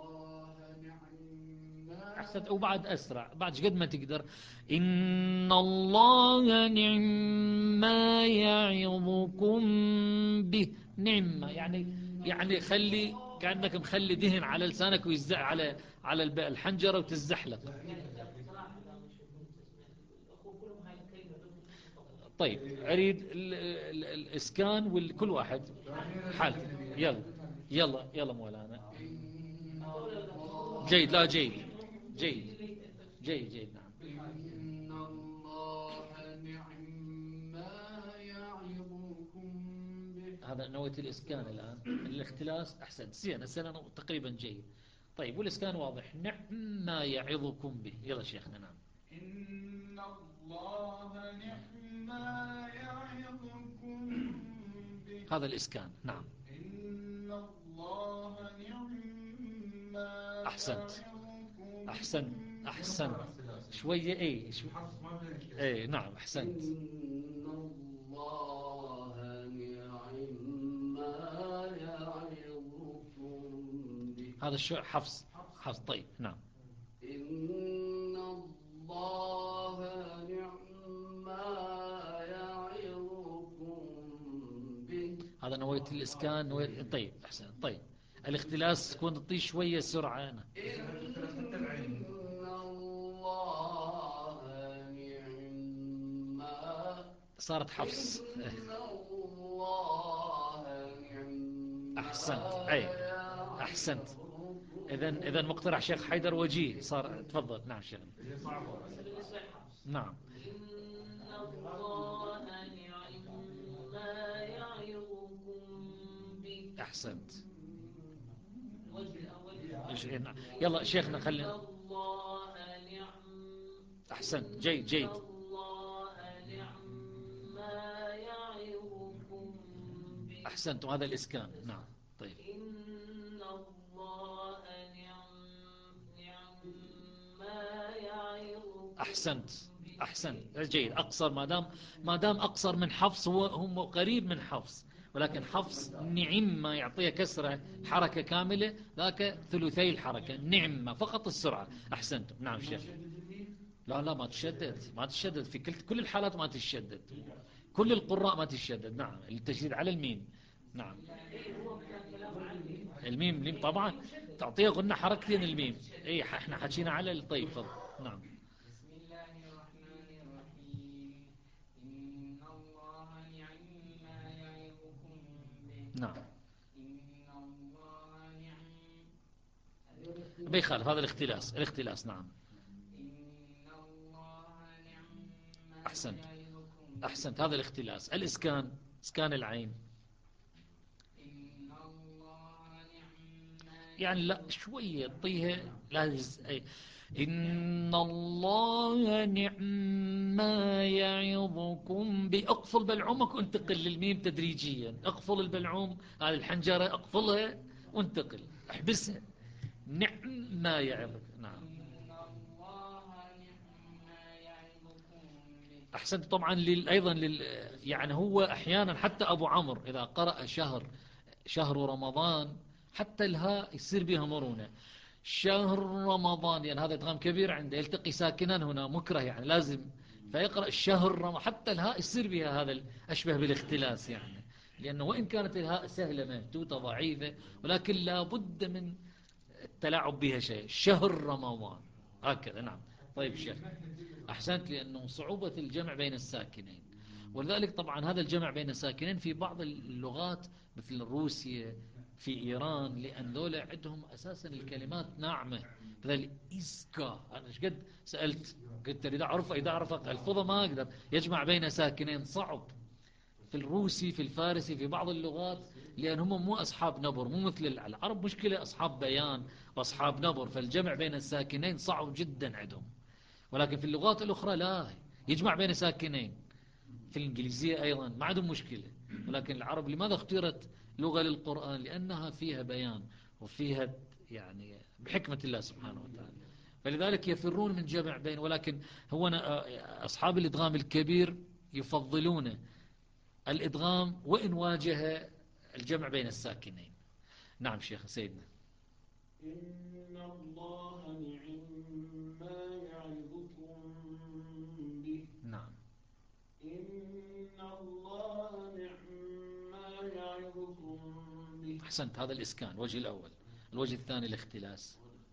أحسنت. وبعد أسرع بعد قد ما تقدر. إن الله نعم ما يعظكم به. نعم يعني يعني خلي كأنك مخلي دهن على لسانك ويزع على على الحنجرة وتزحلق. طيب أريد ال ال الإسكان والكل واحد حال. يلا يلا يلا مولانا. جيد لا جيد جيد جيد جيد. نعم. إن الله نعم ما يعظكم به. هذا نوية الإسكان الآن. الاختلاس أحسن زين السنة تقريبا جيد. طيب والإسكان واضح نعم ما يعظكم به. يلا شيخنا. نعم. إن الله نعم ما يعظكم به هذا الإسكان. نعم. إن الله نعم ما أحسنت يعظكم أحسنت أحسنت شوية إيه شو... إيه نعم أحسنت. إن الله نعم ما يعظكم به. هذا الشو حفص حفص. طيب نعم. هذا نويت الإسكان نويت. طيب أحسن. طيب الاختلاس تكون تعطيه شوية سرعة أنا. إن الله نعما صارت حفص. إن الله نعما أحسنت. أي أحسنت. إذن إذن مقترح شيخ حيدر وجيه صار. تفضل. نعم شيخ. نعم. إن الله نعما يعظكم به. أحسنت. الوجه الأول. إيش- نعم. يلا شيخنا خلينا. الله نعم. أحسنت. جيد جيد. الله نعما يعظكم به. أحسنت. وهذا الإسكان. نعم. طيب إن الله نعم نعما يعظكم. أحسنت. أحسنت. جيد. أقصر ما دام ما دام أقصر من حفص هو هم قريب من حفص، ولكن حفص نعم ما يعطيها كسرة حركة كاملة، ذاك ثلثي الحركة. نعم فقط السرعة. أحسنت. نعم شيخ. لا لا ما تشدد، ما تشدد في كل كل الحالات، ما تشدد كل القراء ما تشدد. نعم التشديد على الميم. نعم الميم الميم طبعا تعطيها غنة حركتين الميم. اي احنا حكينا على الطيب. تفضل. نعم. بسم الله الرحمن الرحيم. إن الله نعما يعظكم به. نعم إن الله نعم بيخالف هذا الاختلاس. الاختلاس. نعم. إن الله نعما أحسنت. يعظكم. أحسنت. هذا الاختلاس. الإسكان إسكان العين إن الله نعما يعني لا شوية طيها لازم. أي إن الله نعم ما يعظكم بأقفل بلعومك وانتقل للميم تدريجيا. أقفل البلعوم هذه الحنجرة أقفلها وانتقل احبسها. نعم ما يعظك. نعم إن الله نعما يعظكم به. أحسنت. طبعا لل... أيضا لل... يعني هو أحيانا حتى أبو عمرو إذا قرأ شهر شهر رمضان حتى الهاء يصير بها مرونة. شهر رمضان يعني هذا إدغام كبير عنده يلتقي ساكنا هنا مكره يعني لازم فيقرأ الشهر رمضان حتى الهاء يصير بها هذا أشبه بالاختلاس يعني، لأنه وإن كانت الهاء سهلة مهتوتة ضعيفة ولكن لا بد من التلاعب بها شيء. شهر رمضان هكذا. نعم. طيب شيخ أحسنت. لأنه صعوبة الجمع بين الساكنين، ولذلك طبعا هذا الجمع بين الساكنين في بعض اللغات مثل روسيا في إيران، لأن ذولا عندهم أساسا الكلمات ناعمة. مثل إسكا أنا إيش قد سألت قلت إذا أعرف إذا أعرف ألفظه ما أقدر يجمع بين ساكنين صعب. في الروسي في الفارسي في بعض اللغات لأن هم مو أصحاب نبر مو مثل العرب مشكلة أصحاب بيان وأصحاب نبر، فالجمع بين الساكنين صعب جدا عندهم. ولكن في اللغات الأخرى لا يجمع بين ساكنين. في الإنجليزية أيضا ما عندهم مشكلة. ولكن العرب لماذا اختيرت لغة للقرآن؟ لأنها فيها بيان وفيها يعني بحكمة الله سبحانه وتعالى، فلذلك يفرون من جمع بين. ولكن هو أصحاب الإدغام الكبير يفضلون الإدغام وإن واجه الجمع بين الساكنين. نعم شيخ سيدنا. إن الله نعم ما يعظكم به. نعم. إن الله نعم ما يعظكم به. أحسنت. هذا الإسكان الوجه الأول. الوجه الثاني الاختلاس.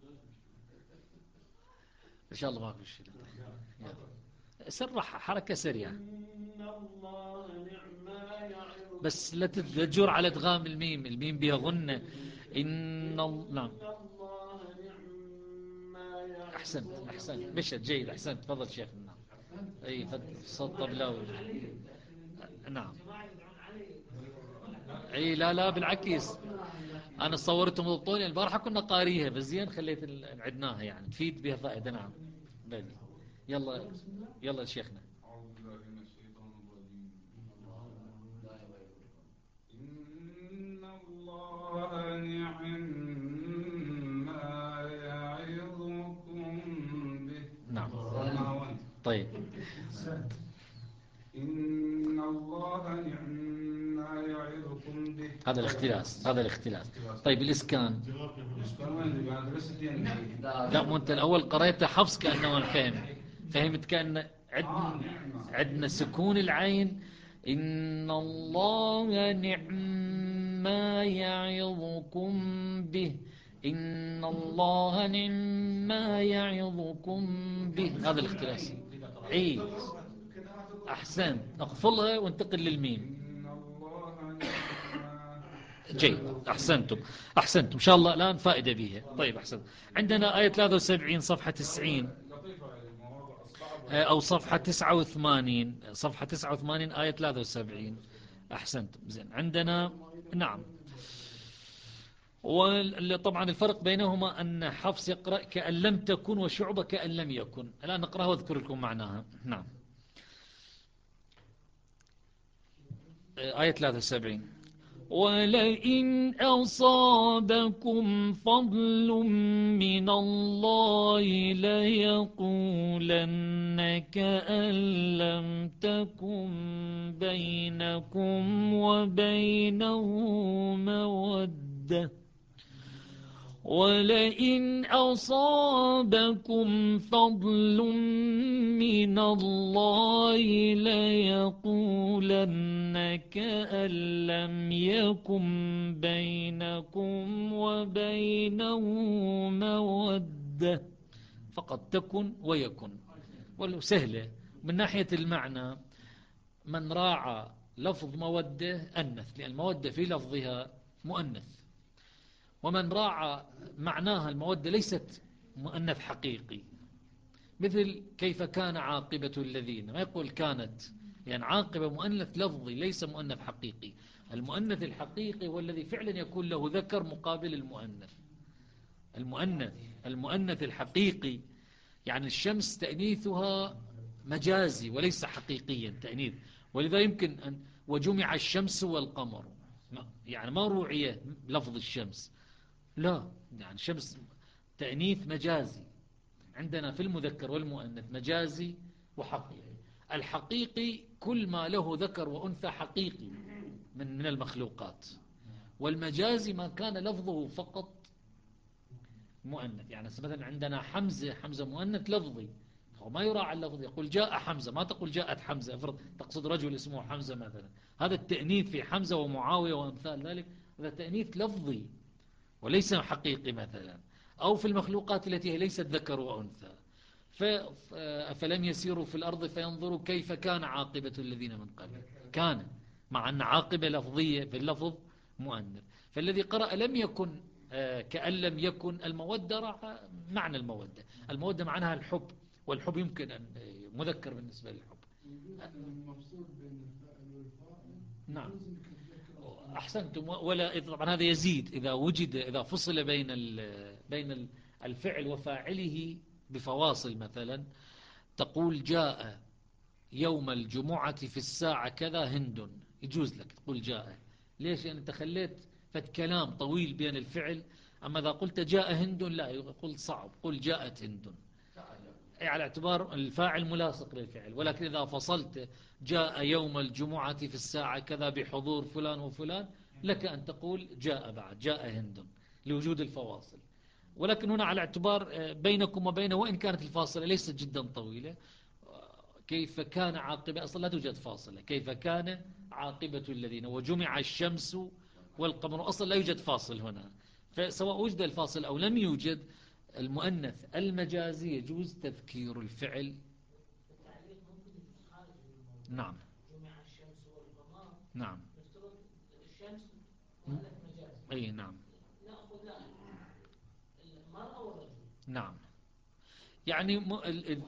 إن شاء الله ما في شيء. سرح حركة سريعة إن الله نعم ما يعظكم بس لا تتجر على ادغام الميم. الميم بها غنة. إن ال... نعم. الله نعم ما يعظكم. أحسنت. أحسنت. مشت جيد. أحسنت. تفضل شيخ. نعم. أي صوت طبلاوي. نعم. أي لا لا بالعكس أنا صورتهم ضبطوني البارحة كنا قاريها بس زين خليت عدناها يعني تفيد بها فائدة. نعم بدي. يلا يلا شيخنا. أعوذ بالله من الشيطان الرجيم. إن الله نعم ما يعظكم به. نعم. سماوات. طيب. إن الله نعم ما يعظكم به. هذا الاختلاس. هذا الاختلاس. طيب الإسكان. لا مو أنت الأول قريته حفص كأنه أنا فهم فهمت كأن عندنا عندنا سكون العين إن الله نعم ما يعظكم به إن الله نعم ما يعظكم به. هذا الاختلاس. عيد أحسن، نقفلها وانتقل للميم. جيد، أحسنتم أحسنتم إن شاء الله الآن فائدة بها. طيب أحسن. عندنا آية ثلاثة وسبعين صفحة تسعين أو صفحة تسعة وثمانين صفحة تسعة وثمانين آية ثلاثة وسبعين. أحسنتم. زين، عندنا نعم. وطبعا الفرق بينهما أن حفص يقرأ كأن لم تكن وشعبة كأن لم يكن. الآن نقرأها واذكر لكم معناها. نعم. آية ثلاثة وسبعين. ولئن أصابكم فضل من الله ليقولن كأن لم تكن بينكم وبينه مودة ولئن أصابكم فضل من الله ليقولن كأن لم يكن بينكم وبينه مودة. فقط تكن ويكن، ولو سهلة من ناحية المعنى. من راعى لفظ مودة أنث، لأن المودة في لفظها مؤنث، ومن راعى معناها المودة ليست مؤنث حقيقي، مثل كيف كان عاقبة الذين، ما يقول كانت، لأن يعني عاقبة مؤنث لفظي ليس مؤنث حقيقي. المؤنث الحقيقي هو الذي فعلا يكون له ذكر مقابل المؤنث. المؤنث المؤنث الحقيقي يعني الشمس تأنيثها مجازي وليس حقيقيا تأنيث، ولذا يمكن أن وجمع الشمس والقمر، يعني ما روعية لفظ الشمس، لا، يعني شمس تأنيث مجازي. عندنا في المذكر والمؤنث مجازي وحقيقي. الحقيقي كل ما له ذكر وأنثى حقيقي من من المخلوقات، والمجازي ما كان لفظه فقط مؤنث. يعني مثلا عندنا حمزة، حمزة مؤنث لفظي وما يراعى اللفظ. يقول جاء حمزة، ما تقول جاءت حمزة. افرض تقصد رجل اسمه حمزة مثلا، هذا التأنيث في حمزة ومعاوية وأمثال ذلك هذا تأنيث لفظي وليس حقيقي مثلا. أو في المخلوقات التي هي ليست ذكر وأنثى، فلم يسيروا في الأرض فينظروا كيف كان عاقبة الذين من قبل. كان مع أن عاقبة لفظية في اللفظ مؤنث. فالذي قرأ لم يكن كأن لم يكن، المودة راح معنى المودة. المودة معناها الحب، والحب يمكن أن مذكر بالنسبة للحب. نعم أحسنتم. ولا طبعا هذا يزيد إذا وجد، إذا فصل بين بين الفعل وفاعله بفواصل. مثلا تقول جاء يوم الجمعة في الساعة كذا هند، يجوز لك تقول جاء. ليش؟ لأن أنت خليت فت كلام طويل بين الفعل. أما إذا قلت جاء هند لا، يقول صعب، قل جاءت هند، أي على اعتبار الفاعل ملاصق للفعل. ولكن إذا فصلت جاء يوم الجمعة في الساعة كذا بحضور فلان وفلان، لك أن تقول جاء بعد، جاء هند، لوجود الفواصل. ولكن هنا على اعتبار بينكم وبينه، وإن كانت الفاصلة ليست جدا طويلة. كيف كان عاقبة، أصلا لا توجد فاصلة. كيف كان عاقبة الذين، وجمع الشمس والقمر، أصلا لا يوجد فاصل هنا. فسواء وجد الفاصل أو لم يوجد، المؤنث المجازي يجوز تذكير الفعل. نعم نعم أي نعم نعم يعني م... ال...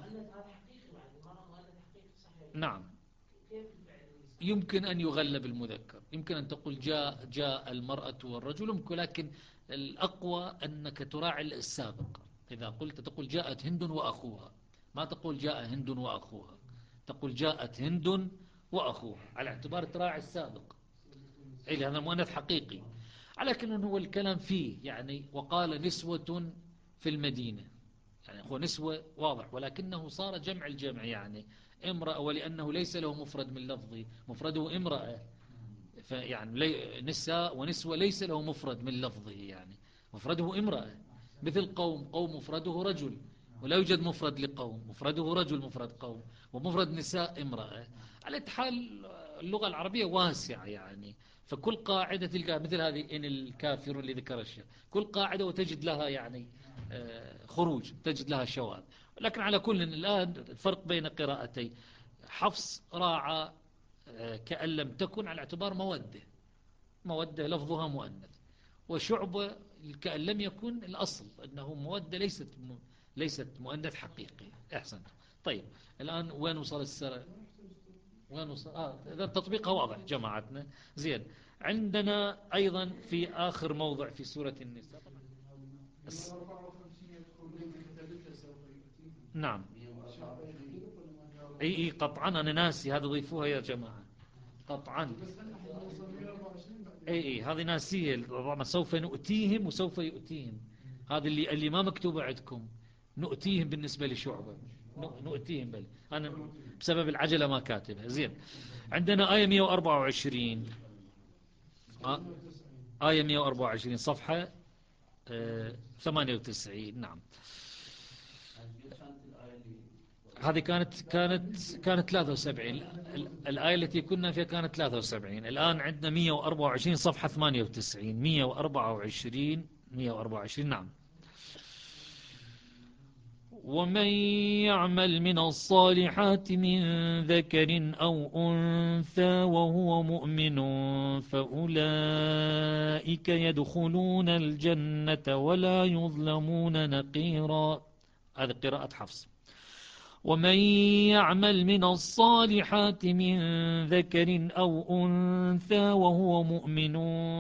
نعم يمكن أن يغلب المذكر. يمكن أن تقول جاء جاء المرأة والرجل، ممكن، لكن الأقوى أنك تراعي السابق. إذا قلت تقول جاءت هند وأخوها، ما تقول جاء هند وأخوها، تقول جاءت هند وأخوها، على اعتبار تراعي السابق. إيه، هذا مؤنث حقيقي. لكن هو الكلام فيه يعني وقال نسوة في المدينة، يعني هو نسوة واضح، ولكنه صار جمع الجمع، يعني امرأة، ولأنه ليس له مفرد من لفظه، مفرده امرأة. فيعني نساء ونسوة ليس له مفرد من لفظه، يعني مفرده امرأة. مثل قوم، قوم مفرده رجل، ولا يوجد مفرد لقوم، مفرده رجل مفرد قوم، ومفرد نساء امرأة. على حال اللغة العربية واسعة يعني، فكل قاعدة تلقى مثل هذه إن الكافر اللي ذكر الشيخ، كل قاعدة وتجد لها يعني خروج، تجد لها شواذ. لكن على كل الآن الفرق بين قراءتي حفص راعى كأن لم تكن على اعتبار مودة، مودة لفظها مؤنث، وشعبة كأن لم يكن الأصل أنه مودة ليست ليست مؤنث حقيقي. أحسنت. طيب الآن وين وصل السر؟ وين وصل؟ آه إذا تطبيقها واضح جماعتنا. زين. عندنا أيضا في آخر موضع في سورة النساء. نعم. اي اي قطعا انا ناسي هذا، ضيفوها يا جماعة قطعا. اي اي هذه ناسية، سوف نؤتيهم وسوف يؤتيهم، هذا اللي اللي ما مكتوبة عندكم. نؤتيهم بالنسبة لشعبة، نؤتيهم بل انا بسبب العجلة ما كاتبها. زين. عندنا آية مئة وأربعة وعشرين، آه آية مئة وأربعة وعشرين صفحة آه ثمانية وتسعين. نعم. هذه كانت كانت كانت ثلاثة وسبعين، الآية التي كنا فيها كانت ثلاثة وسبعين. الآن عندنا مئة وأربعة وعشرين صفحة ثمانية وتسعين. مئة وأربعة وعشرين مئة وأربعة وعشرين. نعم. ومن يعمل من الصالحات من ذكر أو أنثى وهو مؤمن فأولئك يدخلون الجنة ولا يظلمون نقيرا. هذه قراءة حفص. ومن يعمل من الصالحات من ذكر أو أنثى وهو مؤمن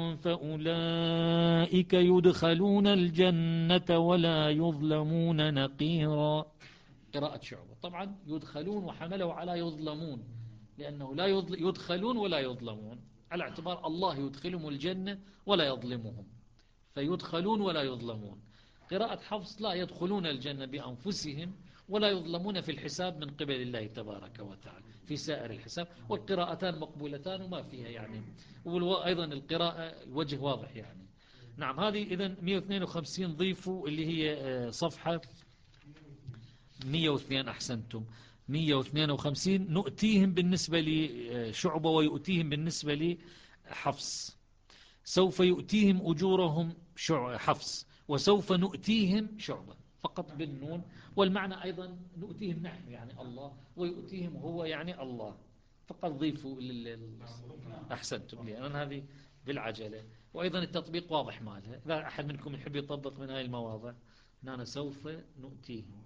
فأولئك يدخلون الجنة ولا يظلمون نقيرا. قراءة شعبة. طبعا يدخلون وحمله على يظلمون، لأنه لا يدخلون ولا يظلمون، على اعتبار الله يدخلهم الجنة ولا يظلمهم، فيدخلون ولا يظلمون. قراءة حفص لا يدخلون الجنة بأنفسهم ولا يظلمون في الحساب من قبل الله تبارك وتعالى في سائر الحساب. والقراءتان مقبولتان وما فيها يعني، وأيضا القراءة الوجه واضح يعني. نعم. هذه إذن مئة واثنين وخمسين ضيفوا اللي هي صفحة مئة واثنين. أحسنتم. مئة واثنين وخمسين نؤتيهم بالنسبة لشعبة ويؤتيهم بالنسبة لحفص. سوف يؤتيهم أجورهم حفص، وسوف نؤتيهم شعبة فقط بالنون. والمعنى أيضا نؤتيهم نحن يعني الله، ويؤتيهم هو يعني الله، فقط ضيفوا لل... أحسنتم لي أنا هذه بالعجلة. وأيضا التطبيق واضح مالها، إذا أحد منكم يحب يطبق من هاي المواضع. أنا سوف نؤتيهم.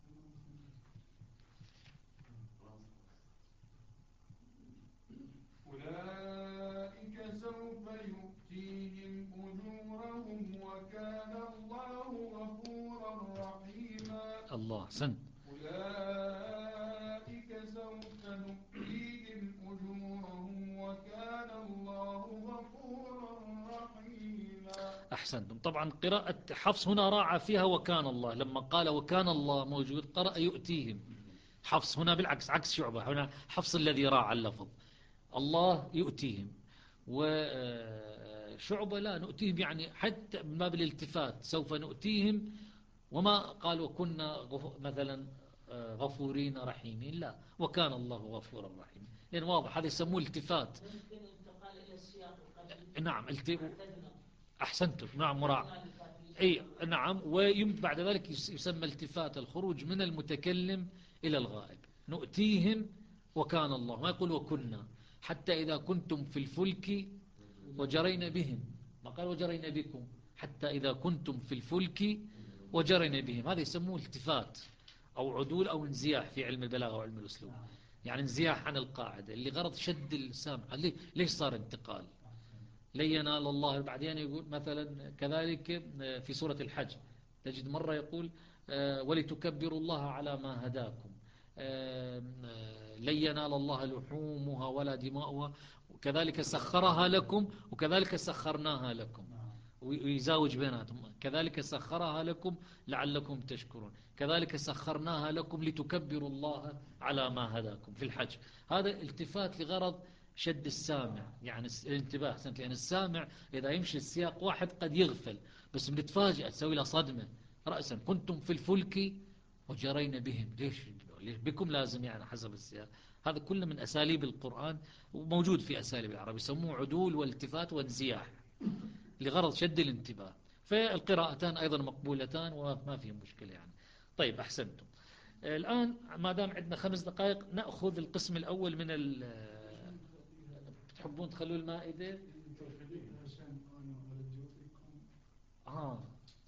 أولئك سوف يؤتيهم أجورهم وكان الله غفورا رحيما. الله سن. أولئك سوف نؤتيهم أجورهم وكان الله غفورا رحيما. أحسنتم. طبعا قراءة حفص هنا راعى فيها وكان الله، لما قال وكان الله موجود قرأ يؤتيهم. حفص هنا بالعكس، عكس شعبة، هنا حفص الذي راعى اللفظ، الله يؤتيهم. وشعبة لا نؤتيهم يعني حتى من باب الالتفات، سوف نؤتيهم، وما قال وكنا مثلا غفورين رحيمين، لا وكان الله غفورا رحيما، لأن واضح هذا يسموه التفات. ممكن انتقال إلى السياق القديم. نعم. الت... أحسنتم. نعم مراعي. أي نعم. ويمكن بعد ذلك يسمى التفات الخروج من المتكلم إلى الغائب. نؤتيهم وكان الله، ما يقول وكنا، حتى إذا كنتم في الفلك وجرين بهم، ما قال وجرين بكم، حتى إذا كنتم في الفلك وجرين بهم. هذا يسموه التفات أو عدول أو انزياح في علم البلاغة وعلم الأسلوب، يعني انزياح عن القاعدة اللي غرض شد السامع. ليش صار انتقال؟ لن ينال الله. بعدين يقول مثلا كذلك في سورة الحج تجد مرة يقول ولتكبروا الله على ما هداكم، لن ينال الله لحومها ولا دماؤها، وكذلك سخرها لكم وكذلك سخرناها لكم، ويزاوج بيناتهم. كذلك سخرها لكم لعلكم تشكرون، كذلك سخرناها لكم لتكبروا الله على ما هداكم في الحج. هذا التفات لغرض شد السامع، يعني الانتباه، لأن السامع إذا يمشي السياق واحد قد يغفل، بس بنتفاجئ تسوي له صدمة رأسا. كنتم في الفلك وجرين بهم، ليش ليش بكم لازم يعني حسب السياق. هذا كله من أساليب القرآن وموجود في أساليب العرب، يسموه عدول والتفات وانزياح لغرض شد الانتباه. فالقراءتان أيضا مقبولتان وما فيهم مشكلة يعني. طيب أحسنتم. الآن ما دام عندنا خمس دقائق نأخذ القسم الأول من ال تحبون تخلوا المائدة؟ آه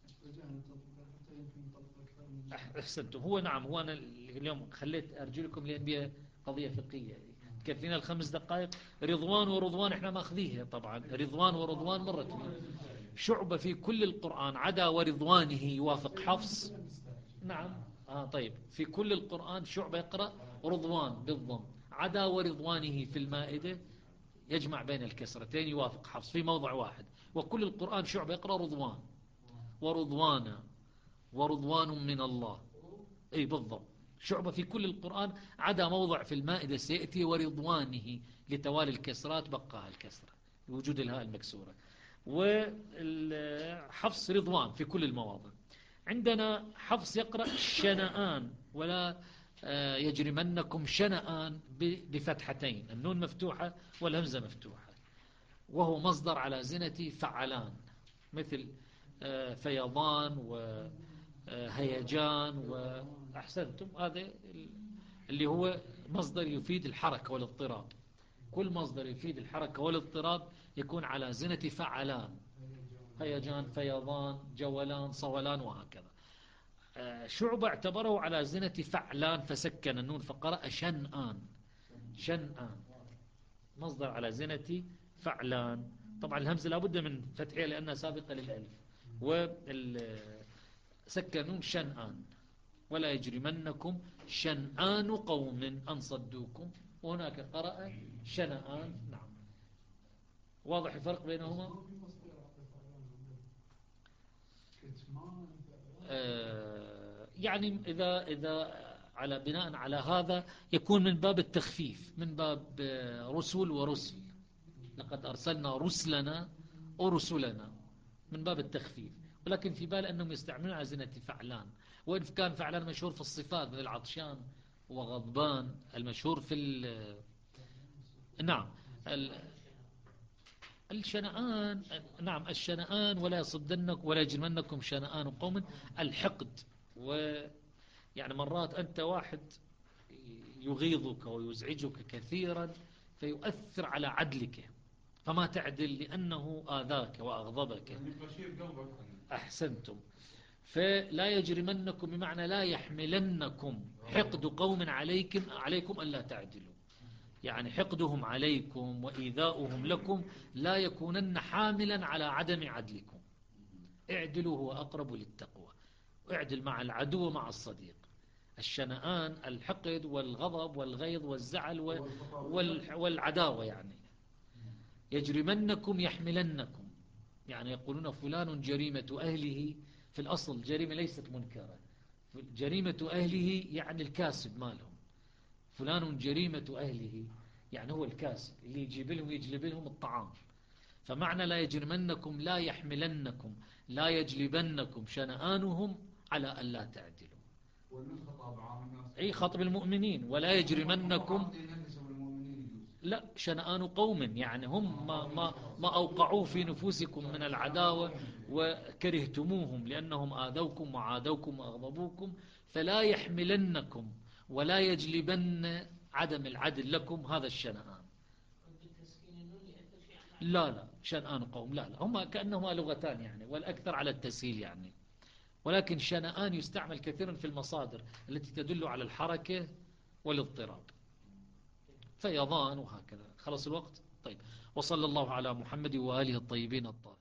أحسنتم. هو نعم، هو أنا اليوم خليت أرجلكم لأن بها قضية فقهية تكفينا الخمس دقائق. رضوان ورضوان احنا ماخذيها طبعا، رضوان ورضوان مرة. شعبة في كل القرآن عدا ورضوانه يوافق حفص. نعم آه طيب، في كل القرآن شعبة يقرأ رضوان بالضم، عدا ورضوانه في المائدة يجمع بين الكسرتين يوافق حفص في موضع واحد. وكل القرآن شعبة يقرأ رضوان ورضوانا ورضوان من الله. اي بالضبط، شعبة في كل القرآن عدا موضع في المائدة سيأتي ورضوانه لتوالي الكسرات بقاها الكسرة لوجود الهاء المكسورة. وحفص رضوان في كل المواضع. عندنا حفص يقرأ شنآن ولا يجرمنكم شنآن بفتحتين، النون مفتوحة والهمزة مفتوحة، وهو مصدر على زنة فعلان مثل فيضان وهيجان. وأحسنتم، هذا اللي هو مصدر يفيد الحركة والاضطراب. كل مصدر يفيد الحركة والاضطراب يكون على زنة فعلان، هيجان فيضان جولان صولان وهكذا. شعبة اعتبره على زنة فعلان فسكن النون فقرأ شنآن. شنآن مصدر على زنة فعلان. طبعا الهمزة لابد من فتحها لأنها سابقة للألف، وسكن النون شنآن. ولا يجرمنكم شنآن قوم أن صدوكم، وهناك قرأ شنآن. نعم واضح الفرق بينهما. آه يعني إذا إذا على بناء على هذا يكون من باب التخفيف، من باب رسل ورسل، لقد أرسلنا رسلنا ورسلنا، من باب التخفيف. ولكن في بال أنهم يستعملون على زنة فعلان، وإن كان فعلان مشهور في الصفات مثل العطشان وغضبان المشهور في ال نعم الشنآن. نعم الشنآن ولا يصدنك ولا يجرمنكم شنآن قوم الحقد. ويعني مرات أنت واحد يغيظك ويزعجك كثيرا فيؤثر على عدلك فما تعدل لأنه آذاك وأغضبك. أحسنتم. فلا يجرمنكم بمعنى لا يحملنكم حقد قوم عليكم عليكم أن لا تعدلوا، يعني حقدهم عليكم وإيذاؤهم لكم لا يكونن حاملا على عدم عدلكم. اعدلوا هو أقرب للتقوى. اعدل مع العدو مع الصديق. الشنآن الحقد والغضب والغيظ والزعل والعداوة. يعني يجرمنكم يحملنكم، يعني يقولون فلان جريمة أهله. في الأصل جريمة ليست منكرة، جريمة أهله يعني الكاسب مالهم. فلان جريمة أهله يعني هو الكاسب اللي يجيب لهم ويجلب لهم الطعام. فمعنى لا يجرمنكم لا يحملنكم لا يجلبنكم شنآنهم على أن لا تعدلوا. أي خطب المؤمنين. ولا يجرمنكم لا شنآن قوم، يعني هم ما, ما, ما أوقعوا في نفوسكم من العداوة وكرهتموهم لأنهم آذوكم وعادوكم وأغضبوكم. فلا يحملنكم ولا يجلبن عدم العدل لكم هذا الشنآن. لا لا شنآن قوم لا لا هم كأنهما لغتان يعني، والأكثر على التسهيل يعني. ولكن شنآن يستعمل كثيرا في المصادر التي تدل على الحركة والاضطراب. فيضان وهكذا. خلص الوقت. طيب وصلى الله على محمد وآله الطيبين الطاهرين.